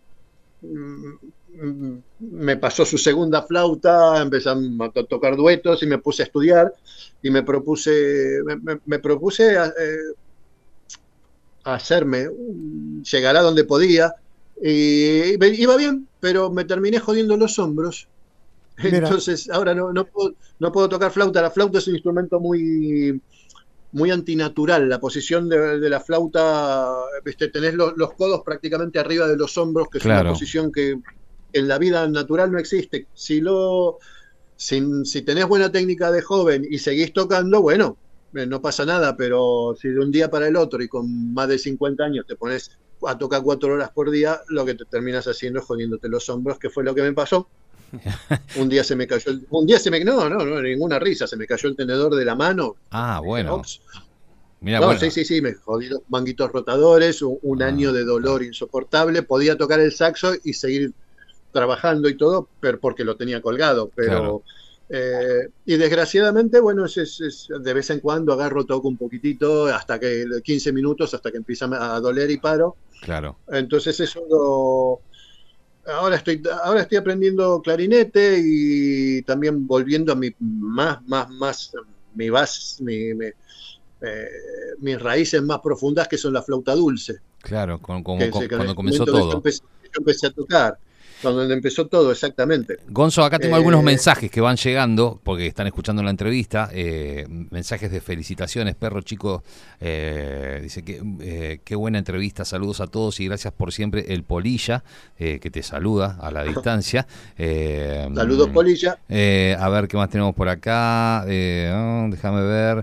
me pasó su segunda flauta, empezamos a tocar duetos y me puse a estudiar y me propuse, me, me, me propuse a, eh, a hacerme, llegar a donde podía, y iba bien, pero me terminé jodiendo los hombros. Entonces, Mira. ahora no, no, puedo, no puedo tocar flauta. La flauta es un instrumento muy, muy antinatural. La posición de, de la flauta, ¿viste? Tenés los, los codos prácticamente arriba de los hombros, que es claro. una posición que en la vida natural no existe. Si, lo, si, si tenés buena técnica de joven y seguís tocando, bueno, eh, no pasa nada, pero si de un día para el otro y con más de cincuenta años te pones a tocar cuatro horas por día, lo que te terminas haciendo es jodiéndote los hombros, que fue lo que me pasó. Un día se me cayó, el, un día se me, no, no, no, ninguna risa, se me cayó el tenedor de la mano. Ah, bueno. Mirá, no, bueno. Sí, sí, sí, me jodí los manguitos rotadores, un, un ah, año de dolor ah. insoportable. Podía tocar el saxo y seguir trabajando y todo, pero porque lo tenía colgado. Pero, claro. eh, y desgraciadamente, bueno, es, es, es, de vez en cuando agarro, toco un poquitito, hasta que quince minutos, hasta que empieza a doler y paro. Claro. Entonces eso lo... Ahora estoy, ahora estoy aprendiendo clarinete y también volviendo a mi más, más, más, mi base, mi, mi Eh, mis raíces más profundas, que son la flauta dulce. Claro, con, como, que, con, que cuando comenzó todo. Yo empecé, yo empecé a tocar, cuando empezó todo, exactamente. Gonzo, acá tengo eh, algunos mensajes que van llegando, porque están escuchando la entrevista, eh, mensajes de felicitaciones, perro chico, eh, dice que eh, qué buena entrevista, saludos a todos y gracias por siempre, el Polilla, eh, que te saluda a la distancia. Eh, saludos, Polilla. Eh, a ver, ¿qué más tenemos por acá? Eh, oh, déjame ver...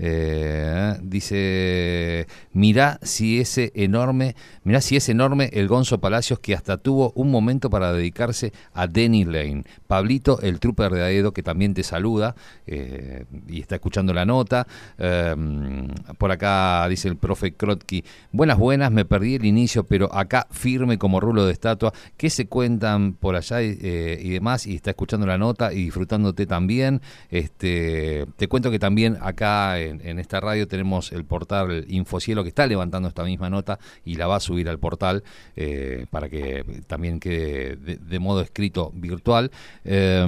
Eh, dice, mirá si ese enorme, mirá si es enorme el Gonzo Palacios, que hasta tuvo un momento para dedicarse a Denny Lane. Pablito, el trooper de Aedo, que también te saluda eh, y está escuchando la nota. Eh, por acá dice el profe Krotki, buenas, buenas, me perdí el inicio, pero acá firme como rulo de estatua. ¿Qué se cuentan por allá eh, y demás? Y está escuchando la nota y disfrutándote también. Este, te cuento que también acá en, en esta radio tenemos el portal Infocielo, que está levantando esta misma nota y la va a subir al portal eh, para que también quede de, de modo escrito virtual. Eh,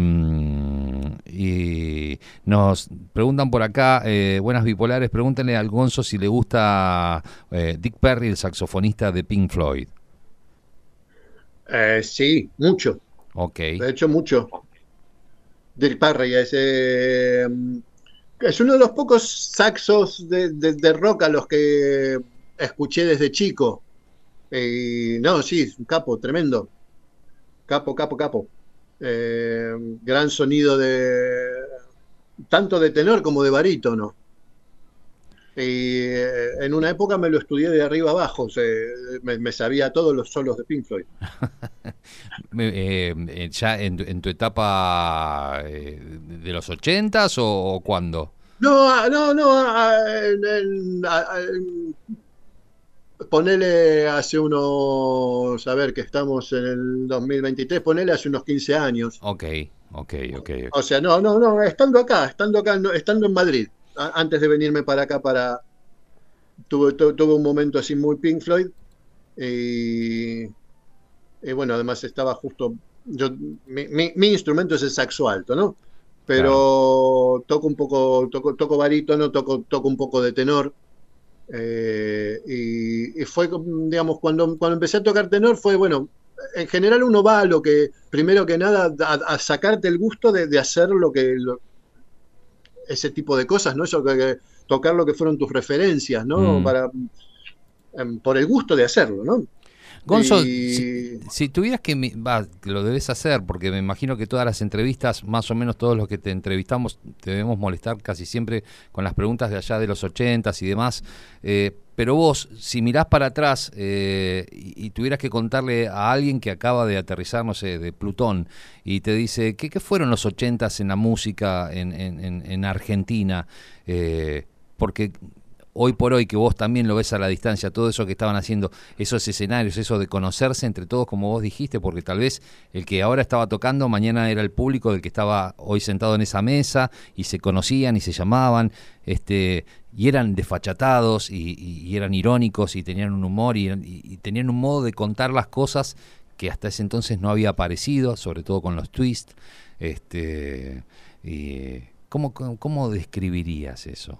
y nos preguntan por acá, eh, buenas bipolares, pregúntenle al Gonzo si le gusta eh, Dick Perry, el saxofonista de Pink Floyd. Eh, sí, mucho. Ok. De hecho, mucho. Dick Perry es, eh, es uno de los pocos saxos de, de, de rock a los que escuché desde chico. Y no, sí, un capo, tremendo. Capo, capo, capo. Eh, gran sonido de tanto de tenor como de barítono. Y eh, en una época me lo estudié de arriba abajo, o sea, me, me sabía todos los solos de Pink Floyd. eh, ¿Ya en, en tu etapa eh, de los ochentas o, o cuándo? No, no, no. En, en, en, ponele hace unos, a ver que estamos en el dos mil veintitrés, ponele hace unos quince años. Ok, ok, ok. okay. O sea, no, no, no, estando acá, estando acá, no, estando en Madrid, a, antes de venirme para acá, para tuve, tu, tuve un momento así muy Pink Floyd y, y bueno, además estaba justo, yo, mi, mi, mi instrumento es el saxo alto, ¿no? Pero claro. toco un poco, toco, toco barítono, toco, toco un poco de tenor. Eh, y, y fue, digamos, cuando, cuando empecé a tocar tenor fue, bueno, en general uno va a lo que, primero que nada, a, a sacarte el gusto de, de hacer lo que, lo, ese tipo de cosas, ¿no? Eso que, que tocar lo que fueron tus referencias, ¿no? Mm. Para, um, por el gusto de hacerlo, ¿no? Gonzo, y... si, si tuvieras que, va, lo debes hacer, porque me imagino que todas las entrevistas, más o menos todos los que te entrevistamos, te debemos molestar casi siempre con las preguntas de allá de los ochentas y demás, eh, pero vos, si mirás para atrás eh, y, y tuvieras que contarle a alguien que acaba de aterrizar, no sé, de Plutón, y te dice, ¿qué, qué fueron los ochentas en la música en, en, en Argentina? Eh, porque... hoy por hoy, que vos también lo ves a la distancia, todo eso que estaban haciendo, esos escenarios, eso de conocerse entre todos, como vos dijiste, porque tal vez el que ahora estaba tocando, mañana era el público del que estaba hoy sentado en esa mesa, y se conocían y se llamaban, este, y eran desfachatados, y, y, y eran irónicos, y tenían un humor, y, y, y tenían un modo de contar las cosas que hasta ese entonces no había aparecido, sobre todo con los twists. Este, y, ¿cómo, cómo describirías eso?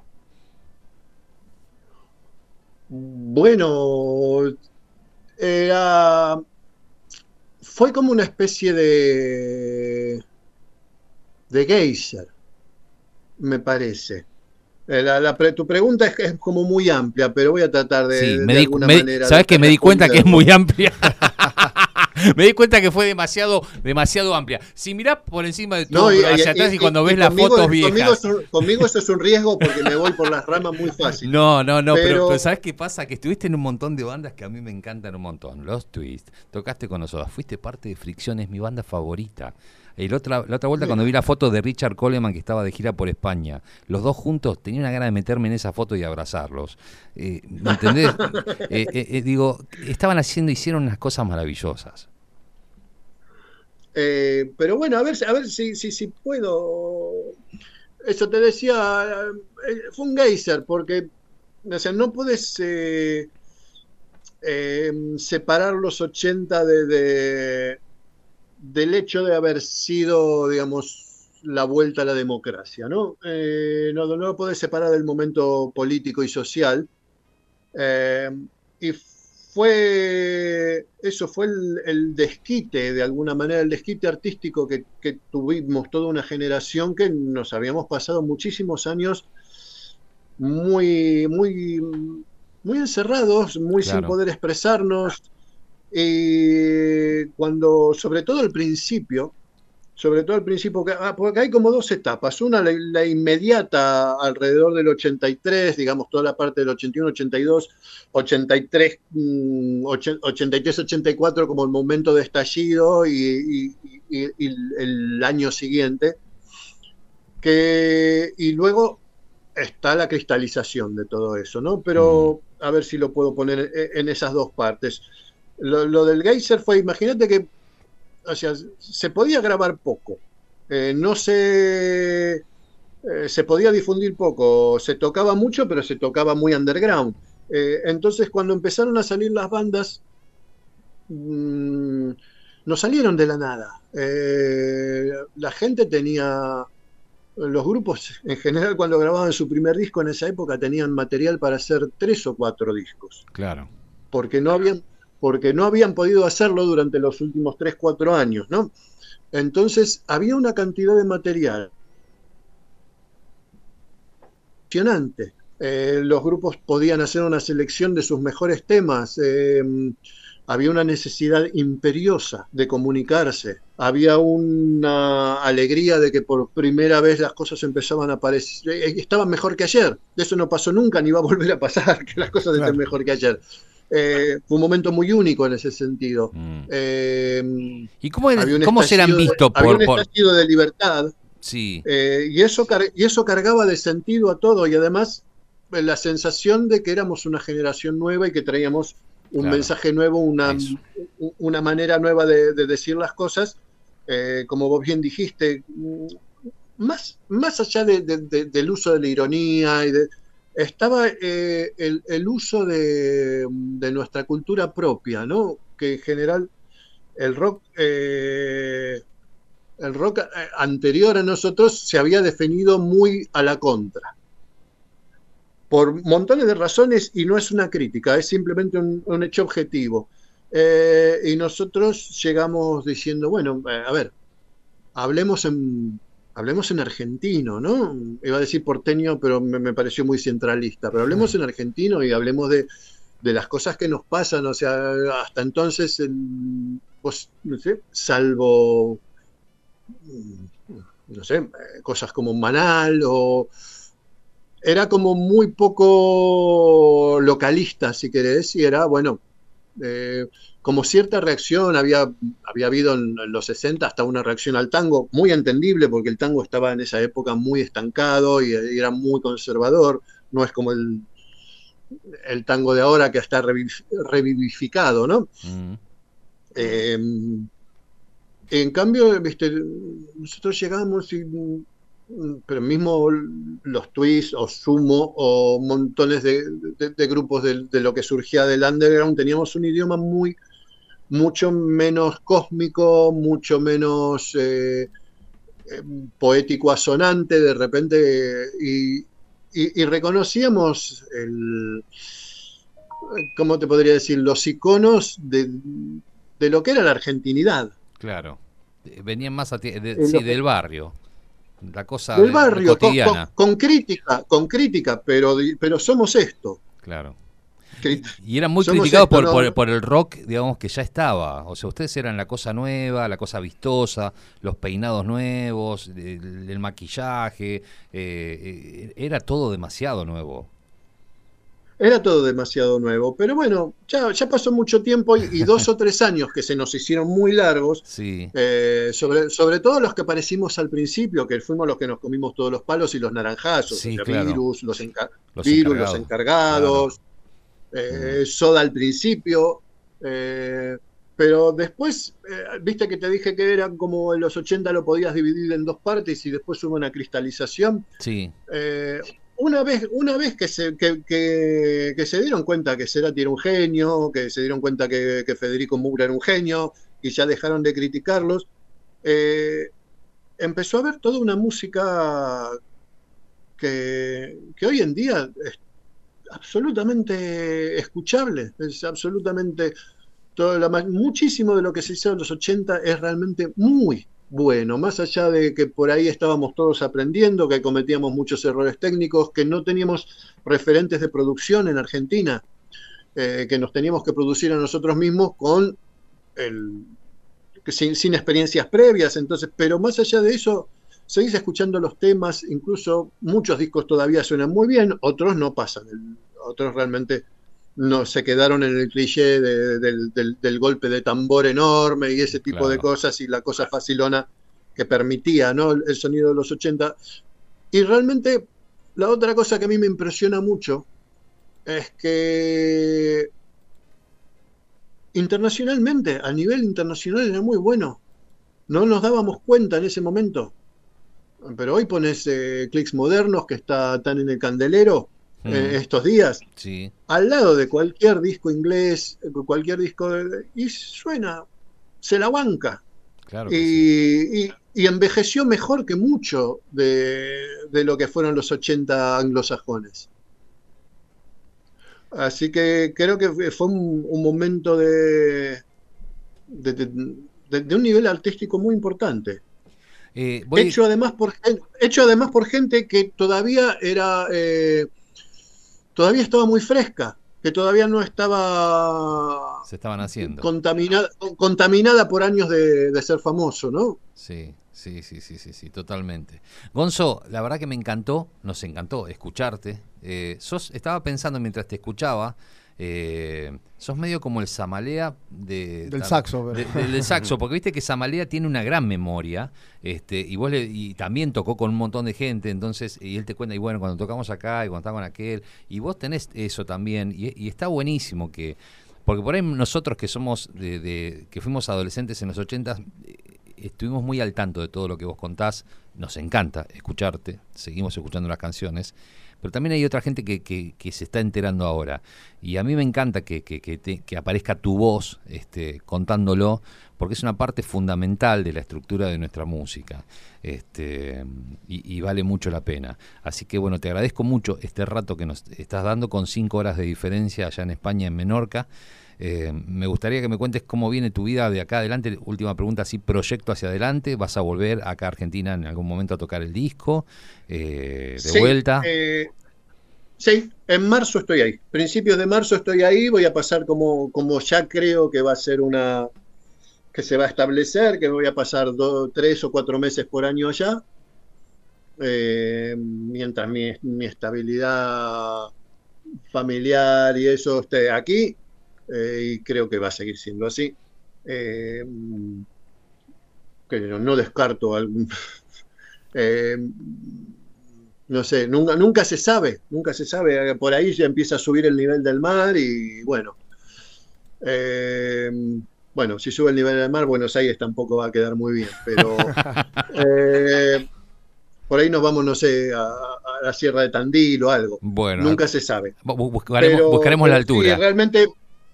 Bueno, era, fue como una especie de, de geyser, me parece. La, la, tu pregunta es, es como muy amplia, pero voy a tratar de, sí, de, me de di, alguna me, manera. ¿Sabes que me di cuenta que es muy amplia? Me di cuenta que fue demasiado, demasiado amplia. Si mirás por encima de todo No, y- hacia y- atrás y, y- cuando y ves las conmigo- fotos Conmigo, viejas. es un- conmigo eso es un riesgo porque me voy por las ramas muy fácil. No, no, no, pero, Pero- pero ¿sabes qué pasa? Que estuviste en un montón de bandas que a mí me encantan un montón. Los Twist, tocaste con nosotros, fuiste parte de Fricción, es mi banda favorita. Y la otra, la otra vuelta, cuando vi la foto de Richard Coleman, que estaba de gira por España, los dos juntos, tenía una gana de meterme en esa foto y abrazarlos. Eh, ¿Me entendés? Eh, eh, eh, digo, estaban haciendo, hicieron unas cosas maravillosas. Eh, pero bueno, a ver, a ver si, si, si puedo. Eso te decía, eh, fue un geyser, porque o sea, no puedes eh, eh, separar los ochenta de, de- del hecho de haber sido, digamos, la vuelta a la democracia, ¿no? Eh, no, no lo puedes separar del momento político y social. Eh, y fue, eso fue el, el desquite, de alguna manera, el desquite artístico que, que tuvimos toda una generación que nos habíamos pasado muchísimos años muy, muy, muy encerrados, muy Claro. sin poder expresarnos. Y cuando, sobre todo al principio, sobre todo al principio, que- ah, porque hay como dos etapas. Una, la, la inmediata, alrededor del ochenta y tres, digamos, toda la parte del ochenta y uno, ochenta y dos, ochenta y tres, mm, och- ochenta y tres, ochenta y cuatro como el momento de estallido y, y- y- y el año siguiente. Que, y luego está la cristalización de todo eso, ¿no? Pero a ver si lo puedo poner en, en esas dos partes. Lo, lo del geyser fue, imagínate que, o sea, se podía grabar poco, eh, no se, eh, se podía difundir poco, se tocaba mucho, pero se tocaba muy underground. Eh, entonces, cuando empezaron a salir las bandas, mmm, no salieron de la nada. Eh, la gente tenía, los grupos en general, cuando grababan su primer disco en esa época, tenían material para hacer tres o cuatro discos, Claro. porque no habían porque no habían podido hacerlo durante los últimos tres, cuatro años, ¿no? Entonces, había una cantidad de material impresionante. Eh, los grupos podían hacer una selección de sus mejores temas. Eh, había una necesidad imperiosa de comunicarse. Había una alegría de que por primera vez las cosas empezaban a parecer... eh, estaban mejor que ayer. Eso no pasó nunca, ni va a volver a pasar, que las cosas Claro. estén mejor que ayer. Eh, fue un momento muy único en ese sentido. Mm. Eh, ¿Y cómo, era- había un cómo serán estallido de- vistos había por, un por- estallido de libertad, Sí, eh, y, eso car- y eso cargaba de sentido a todo, y además eh, la sensación de que éramos una generación nueva y que traíamos un Claro. mensaje nuevo, una, Eso. u- una manera nueva de, de decir las cosas, eh, como vos bien dijiste, mm, más, más allá de- de- de- del uso de la ironía y de, estaba eh, el, el uso de, de nuestra cultura propia, ¿no? Que en general el rock, eh, el rock eh, anterior a nosotros se había definido muy a la contra, por montones de razones, y no es una crítica, es simplemente un, un hecho objetivo. Eh, y nosotros llegamos diciendo, bueno, eh, a ver, hablemos en, hablemos en argentino, ¿no? Iba a decir porteño, pero me, me pareció muy centralista, pero hablemos en argentino y hablemos de, de las cosas que nos pasan, o sea, hasta entonces, el, pues, no sé, salvo, no sé, cosas como Manal, o era como muy poco localista, si querés, y era, bueno, eh, como cierta reacción, había, había habido en, en los sesenta hasta una reacción al tango, muy entendible, porque el tango estaba en esa época muy estancado y, y era muy conservador, no es como el, el tango de ahora que está reviv- revivificado, ¿no? Mm. Eh, en cambio, viste, nosotros llegamos y, pero mismo los Twists o Sumo o montones de, de, de grupos de, de lo que surgía del underground, teníamos un idioma muy, mucho menos cósmico, mucho menos eh, eh, poético asonante de repente, y, y, y reconocíamos el, ¿cómo te podría decir? Los iconos de, de lo que era la argentinidad. Claro. Eh, Venían más a ti- de- Eh, sí, lo- del barrio. La cosa Del de- barrio, con, cotidiana. con- con crítica, con crítica, pero, pero somos esto. Claro. Y eran muy Somos criticados esto, por, ¿no? por, por el rock, digamos, que ya estaba. O sea, ustedes eran la cosa nueva, la cosa vistosa, los peinados nuevos, el, el maquillaje, eh, eh, era todo demasiado nuevo. Era todo demasiado nuevo, pero bueno, ya, ya pasó mucho tiempo y, y dos o tres años que se nos hicieron muy largos, Sí, eh, sobre, sobre todo los que aparecimos al principio, que fuimos los que nos comimos todos los palos y los naranjazos, sí, o sea, claro. Virus, los, enca- Los Virus, los encargados, encargados, eh, Soda al principio, eh, pero después, eh, viste que te dije que eran como en los ochenta lo podías dividir en dos partes y después hubo una cristalización. Sí, Eh, una vez, una vez que, se, que, que, que se dieron cuenta que Cerati era un genio, que se dieron cuenta que, que Federico Moura era un genio, y ya dejaron de criticarlos, eh, empezó a haber toda una música que, que hoy en día es absolutamente escuchable, es absolutamente todo la, muchísimo de lo que se hizo en los ochenta es realmente muy bueno, más allá de que por ahí estábamos todos aprendiendo, que cometíamos muchos errores técnicos, que no teníamos referentes de producción en Argentina, eh, que nos teníamos que producir a nosotros mismos con el, sin, sin experiencias previas, entonces, pero más allá de eso, seguís escuchando los temas, incluso muchos discos todavía suenan muy bien, otros no pasan, el, otros realmente no se quedaron en el cliché de, del, del, del golpe de tambor enorme y ese tipo claro. de cosas y la cosa facilona que permitía, ¿no?, el sonido de los ochenta. Y realmente la otra cosa que a mí me impresiona mucho es que internacionalmente, a nivel internacional era muy bueno. No nos dábamos cuenta en ese momento. Pero hoy pones eh, Clics Modernos, que está tan en el candelero, Mm. eh, estos días, sí. al lado de cualquier disco inglés, cualquier disco, de, y suena, se la banca. Claro que y, sí. y, y envejeció mejor que mucho de, de lo que fueron los ochenta anglosajones. Así que creo que fue un, un momento de de, de, de, de un nivel artístico muy importante. Eh, voy... hecho, además por, hecho además por gente que todavía era... Eh, todavía estaba muy fresca, que todavía no estaba se estaban haciendo contaminada, contaminada por años de, de ser famoso, ¿no? Sí, sí, sí, sí, sí, sí, totalmente. Gonzo, la verdad que me encantó, nos encantó escucharte. Eh, sos, estaba pensando mientras te escuchaba, eh, sos medio como el Samalea de, del saxo, de, de, del saxo, porque viste que Samalea tiene una gran memoria, este, y vos le, y también tocó con un montón de gente, entonces, y él te cuenta, y bueno, cuando tocamos acá, y cuando estaba con aquel, y vos tenés eso también, y, y está buenísimo que, porque por ahí nosotros que somos de, de que fuimos adolescentes en los ochentas, estuvimos muy al tanto de todo lo que vos contás, nos encanta escucharte, seguimos escuchando las canciones, pero también hay otra gente que, que, que se está enterando ahora, y a mí me encanta que, que, que, te, que aparezca tu voz este, contándolo, porque es una parte fundamental de la estructura de nuestra música, este, y, y vale mucho la pena. Así que bueno, te agradezco mucho este rato que nos estás dando con cinco horas de diferencia allá en España, en Menorca. Eh, me gustaría que me cuentes cómo viene tu vida de acá adelante. Última pregunta, así proyecto hacia adelante. ¿Vas a volver acá a Argentina en algún momento a tocar el disco? Eh, ¿De sí, vuelta? Eh, sí, en marzo estoy ahí. Principios de marzo estoy ahí. Voy a pasar como, como ya creo que va a ser una... que se va a establecer, que voy a pasar dos, tres o cuatro meses por año allá. Eh, mientras mi, mi estabilidad familiar y eso esté aquí. Eh, y creo que va a seguir siendo así. Eh, que no, no descarto algún... eh, no sé, nunca, nunca se sabe, nunca se sabe. Por ahí ya empieza a subir el nivel del mar y bueno. Eh, bueno, si sube el nivel del mar, Buenos Aires tampoco va a quedar muy bien, pero eh, por ahí nos vamos, no sé, a, a la Sierra de Tandil o algo. Bueno, nunca se sabe. Buscaremos, pero, buscaremos pero la altura. Sí, realmente,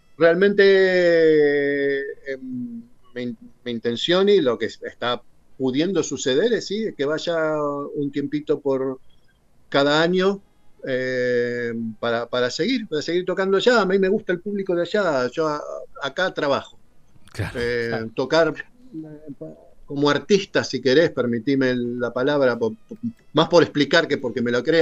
realmente eh, mi, mi intención y lo que está pudiendo suceder es sí, que vaya un tiempito por cada año eh, para, para seguir, para seguir tocando allá. A mí me gusta el público de allá, yo a, acá trabajo. Claro, eh, claro. Tocar como artista, si querés, permitime la palabra, por, más por explicar que porque me lo crea,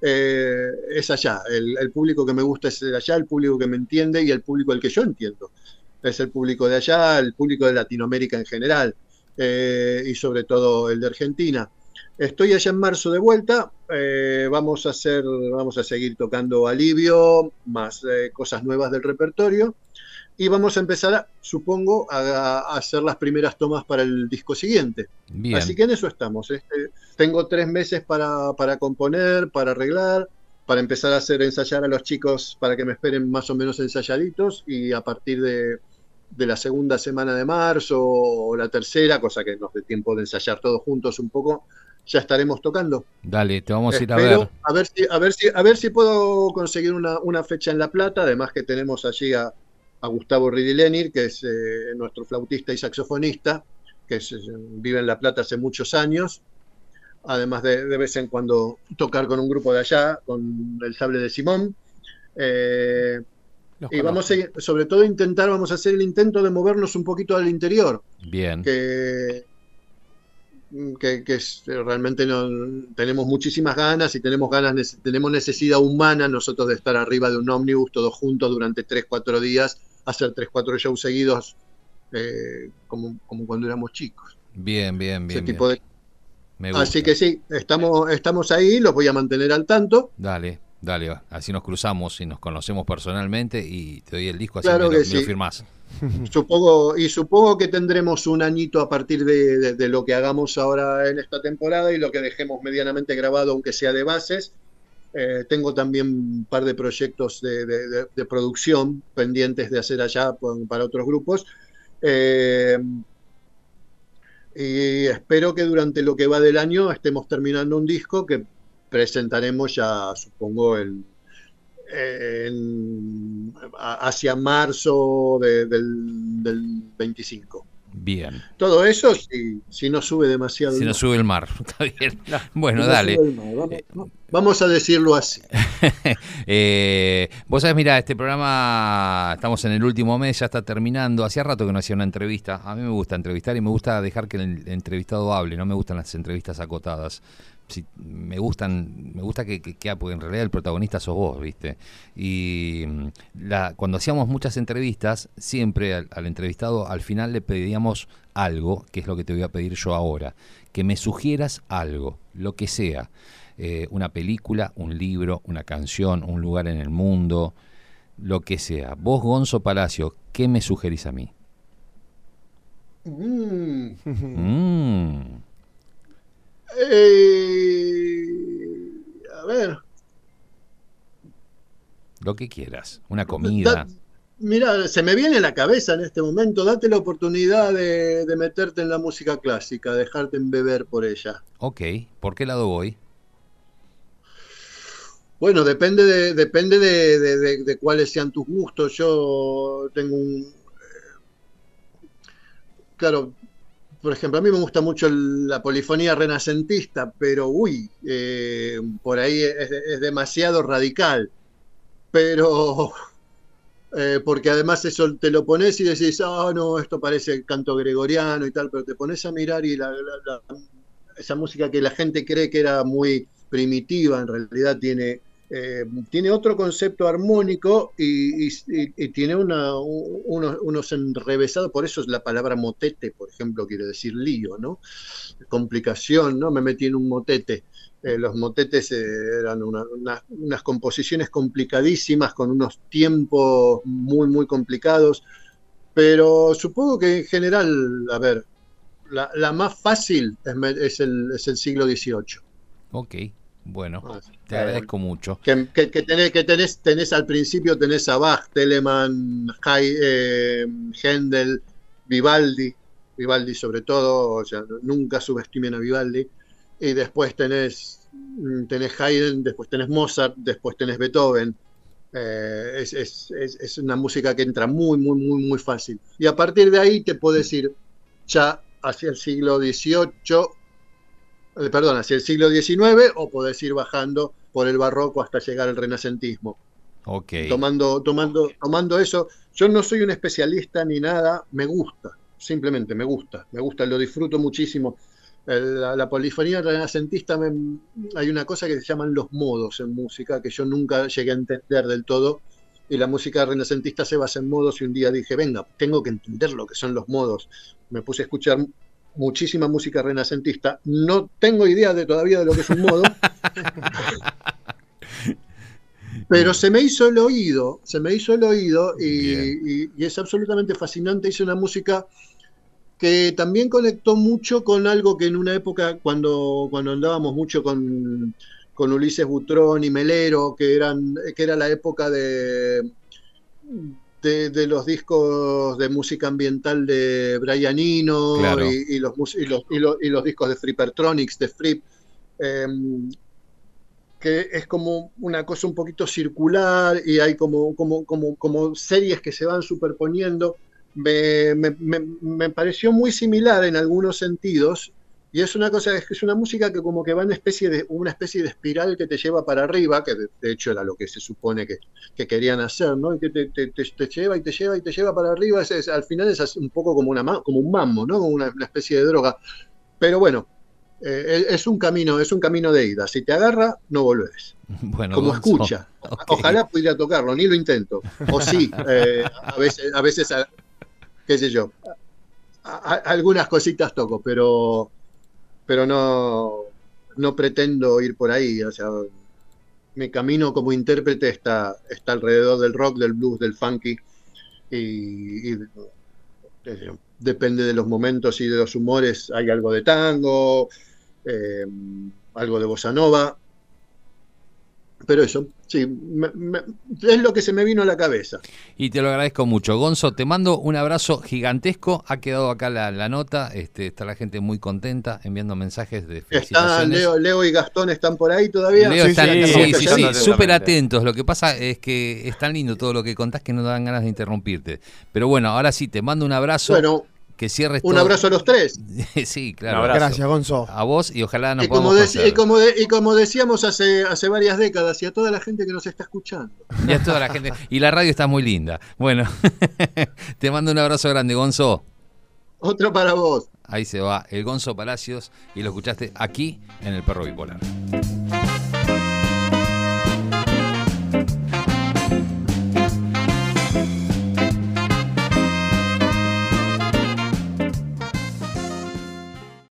eh, es allá. El, el público que me gusta es de allá, el público que me entiende y el público al que yo entiendo. Es el público de allá, el público de Latinoamérica en general, eh, y sobre todo el de Argentina. Estoy allá en marzo de vuelta, eh, vamos a hacer, vamos a seguir tocando Alivio, más eh, cosas nuevas del repertorio, y vamos a empezar, a, supongo, a, a hacer las primeras tomas para el disco siguiente. Bien. Así que en eso estamos. Este, tengo tres meses para, para componer, para arreglar, para empezar a hacer ensayar a los chicos para que me esperen más o menos ensayaditos, y a partir de, de la segunda semana de marzo o la tercera, cosa que nos dé tiempo de ensayar todos juntos un poco, ya estaremos tocando. Dale, te vamos a ir a Espero, ver. A ver si, a ver si, a ver si puedo conseguir una, una fecha en La Plata, además que tenemos allí a, a Gustavo Ridilenir, que es eh, nuestro flautista y saxofonista, que es, vive en La Plata hace muchos años, además de de vez en cuando tocar con un grupo de allá, con el Sable de Simón. Eh, Los y conozco. vamos a, sobre todo, intentar, vamos a hacer el intento de movernos un poquito al interior, Bien. que, que, que es, realmente no, tenemos muchísimas ganas y tenemos ganas, tenemos necesidad humana nosotros de estar arriba de un ómnibus todos juntos durante tres, cuatro días, hacer tres, cuatro shows seguidos, eh, como, como cuando éramos chicos. Bien, bien, Ese bien. tipo bien. de... Me gusta. Así que sí, estamos, estamos ahí, los voy a mantener al tanto. Dale, dale, así nos cruzamos y nos conocemos personalmente y te doy el disco, así Claro me, lo, que me lo sí. firmás. Supongo, y supongo que tendremos un añito a partir de, de, de lo que hagamos ahora en esta temporada y lo que dejemos medianamente grabado, aunque sea de bases. Eh, tengo también un par de proyectos de, de, de, de producción pendientes de hacer allá por, para otros grupos. Eh, y espero que durante lo que va del año estemos terminando un disco que presentaremos ya, supongo, el En, hacia marzo de, del, del veinticinco. Bien. Todo eso si, si no sube demasiado. Si nos sube el mar, está bien. Bueno, si no dale. sube el mar. Vamos, vamos a decirlo así. eh, vos sabés, mira, este programa, estamos en el último mes, ya está terminando. Hacía rato que no hacía una entrevista. A mí me gusta entrevistar y me gusta dejar que el entrevistado hable. No me gustan las entrevistas acotadas. Sí, me gustan, me gusta que, que, que, porque en realidad el protagonista sos vos, ¿viste? Y la, cuando hacíamos muchas entrevistas, siempre al, al entrevistado al final le pedíamos algo, que es lo que te voy a pedir yo ahora, que me sugieras algo, lo que sea, eh, una película, un libro, una canción, un lugar en el mundo, lo que sea. Vos, Gonzo Palacio, ¿qué me sugerís a mí? Mm. Mm. Eh, a ver. Lo que quieras, una comida. Da, mira, se me viene a la cabeza en este momento, date la oportunidad de, de meterte en la música clásica, dejarte embeber por ella. Ok, ¿por qué lado voy? Bueno, depende de, depende de, de, de, de cuáles sean tus gustos. Yo tengo un... Claro, por ejemplo, a mí me gusta mucho el, la polifonía renacentista, pero uy, eh, por ahí es, es demasiado radical. Pero, eh, porque además eso te lo pones y decís, ah, oh, no, esto parece canto gregoriano y tal, pero te pones a mirar y la, la, la, esa música que la gente cree que era muy primitiva, en realidad tiene, eh, tiene otro concepto armónico y, y, y tiene una, unos, unos enrevesados, por eso es la palabra motete, por ejemplo, quiere decir lío, ¿no? Complicación, ¿no? Me metí en un motete. Eh, los motetes eh, eran una, una, unas composiciones complicadísimas, con unos tiempos muy, muy complicados, pero supongo que en general, a ver, la, la más fácil es, es, el, es el siglo dieciocho. Ok. Bueno, ah, te agradezco bueno. mucho. Que, que, que, tenés, que tenés, tenés al principio tenés a Bach, Telemann, Hay, eh, Händel, Vivaldi, Vivaldi sobre todo, o sea, nunca subestimen a Vivaldi, y después tenés, tenés Haydn, después tenés Mozart, después tenés Beethoven. Eh, es, es, es, es una música que entra muy, muy, muy, muy fácil. Y a partir de ahí te podés ir ya hacia el siglo dieciocho, perdón, hacia el siglo diecinueve, o podés ir bajando por el barroco hasta llegar al renacentismo. Okay. Tomando, tomando, tomando eso, yo no soy un especialista ni nada, me gusta, simplemente me gusta, me gusta, lo disfruto muchísimo. El- la, la polifonía renacentista, me- hay una cosa que se llaman los modos en música, que yo nunca llegué a entender del todo, y la música renacentista se basa en modos, y un día dije, venga, tengo que entender lo que son los modos. Me puse a escuchar muchísima música renacentista, no tengo idea de todavía de lo que es un modo, pero se me hizo el oído, se me hizo el oído, y, y- y es absolutamente fascinante. Hice una música que también conectó mucho con algo que en una época, cuando, cuando andábamos mucho con, con Ulises Butrón y Melero, que, eran, que era la época de, de, de los discos de música ambiental de Brian Eno, Claro. y, y los, mus- y, los, y, los, y los discos de Frippertronics, de Fripp, eh, que es como una cosa un poquito circular, y hay como, como, como, como series que se van superponiendo. Me, me, me, me pareció muy similar en algunos sentidos, y es una cosa, es que es una música que como que va en una especie de, una especie de espiral que te lleva para arriba, que de, de hecho era lo que se supone que, que querían hacer, ¿no? Y que te, te, te, te lleva y te lleva y te lleva para arriba. Es, es, al final es un poco como, una, como un mambo, ¿no? Como una, una especie de droga. Pero bueno, eh, es un camino, es un camino de ida. Si te agarra, no volvés. Bueno, Como Gonzo, escucha. ok. Ojalá pudiera tocarlo, ni lo intento. O sí, eh, a veces, a veces, a- qué sé yo, a- a- algunas cositas toco, pero, pero no, no pretendo ir por ahí. O sea, mi camino como intérprete está, está alrededor del rock, del blues, del funky, y, y, qué sé yo, depende de los momentos y de los humores. Hay algo de tango, eh, algo de bossa nova, pero eso, sí, me- me- es lo que se me vino a la cabeza. Y te lo agradezco mucho. Gonzo, te mando un abrazo gigantesco. Ha quedado acá la, la nota. Este, está la gente muy contenta enviando mensajes de Están felicitaciones. Leo, Leo y Gastón están por ahí todavía. Leo Sí, está- sí, sí, estamos sí, sí, escuchando súper atentamente. atentos. Lo que pasa es que es tan lindo todo lo que contás que no dan ganas de interrumpirte. Pero bueno, ahora sí, te mando un abrazo. Bueno, Que cierres un todo. abrazo a los tres. Sí, claro. Un abrazo. Gracias, Gonzo. A vos y ojalá nos Y como, podamos deci- conocer. y, como de- y como decíamos hace, hace varias décadas, y a toda la gente que nos está escuchando. Y a toda la gente. Y la radio está muy linda. Bueno, te mando un abrazo grande, Gonzo. Otro para vos. Ahí se va el Gonzo Palacios y lo escuchaste aquí en El Perro Bipolar.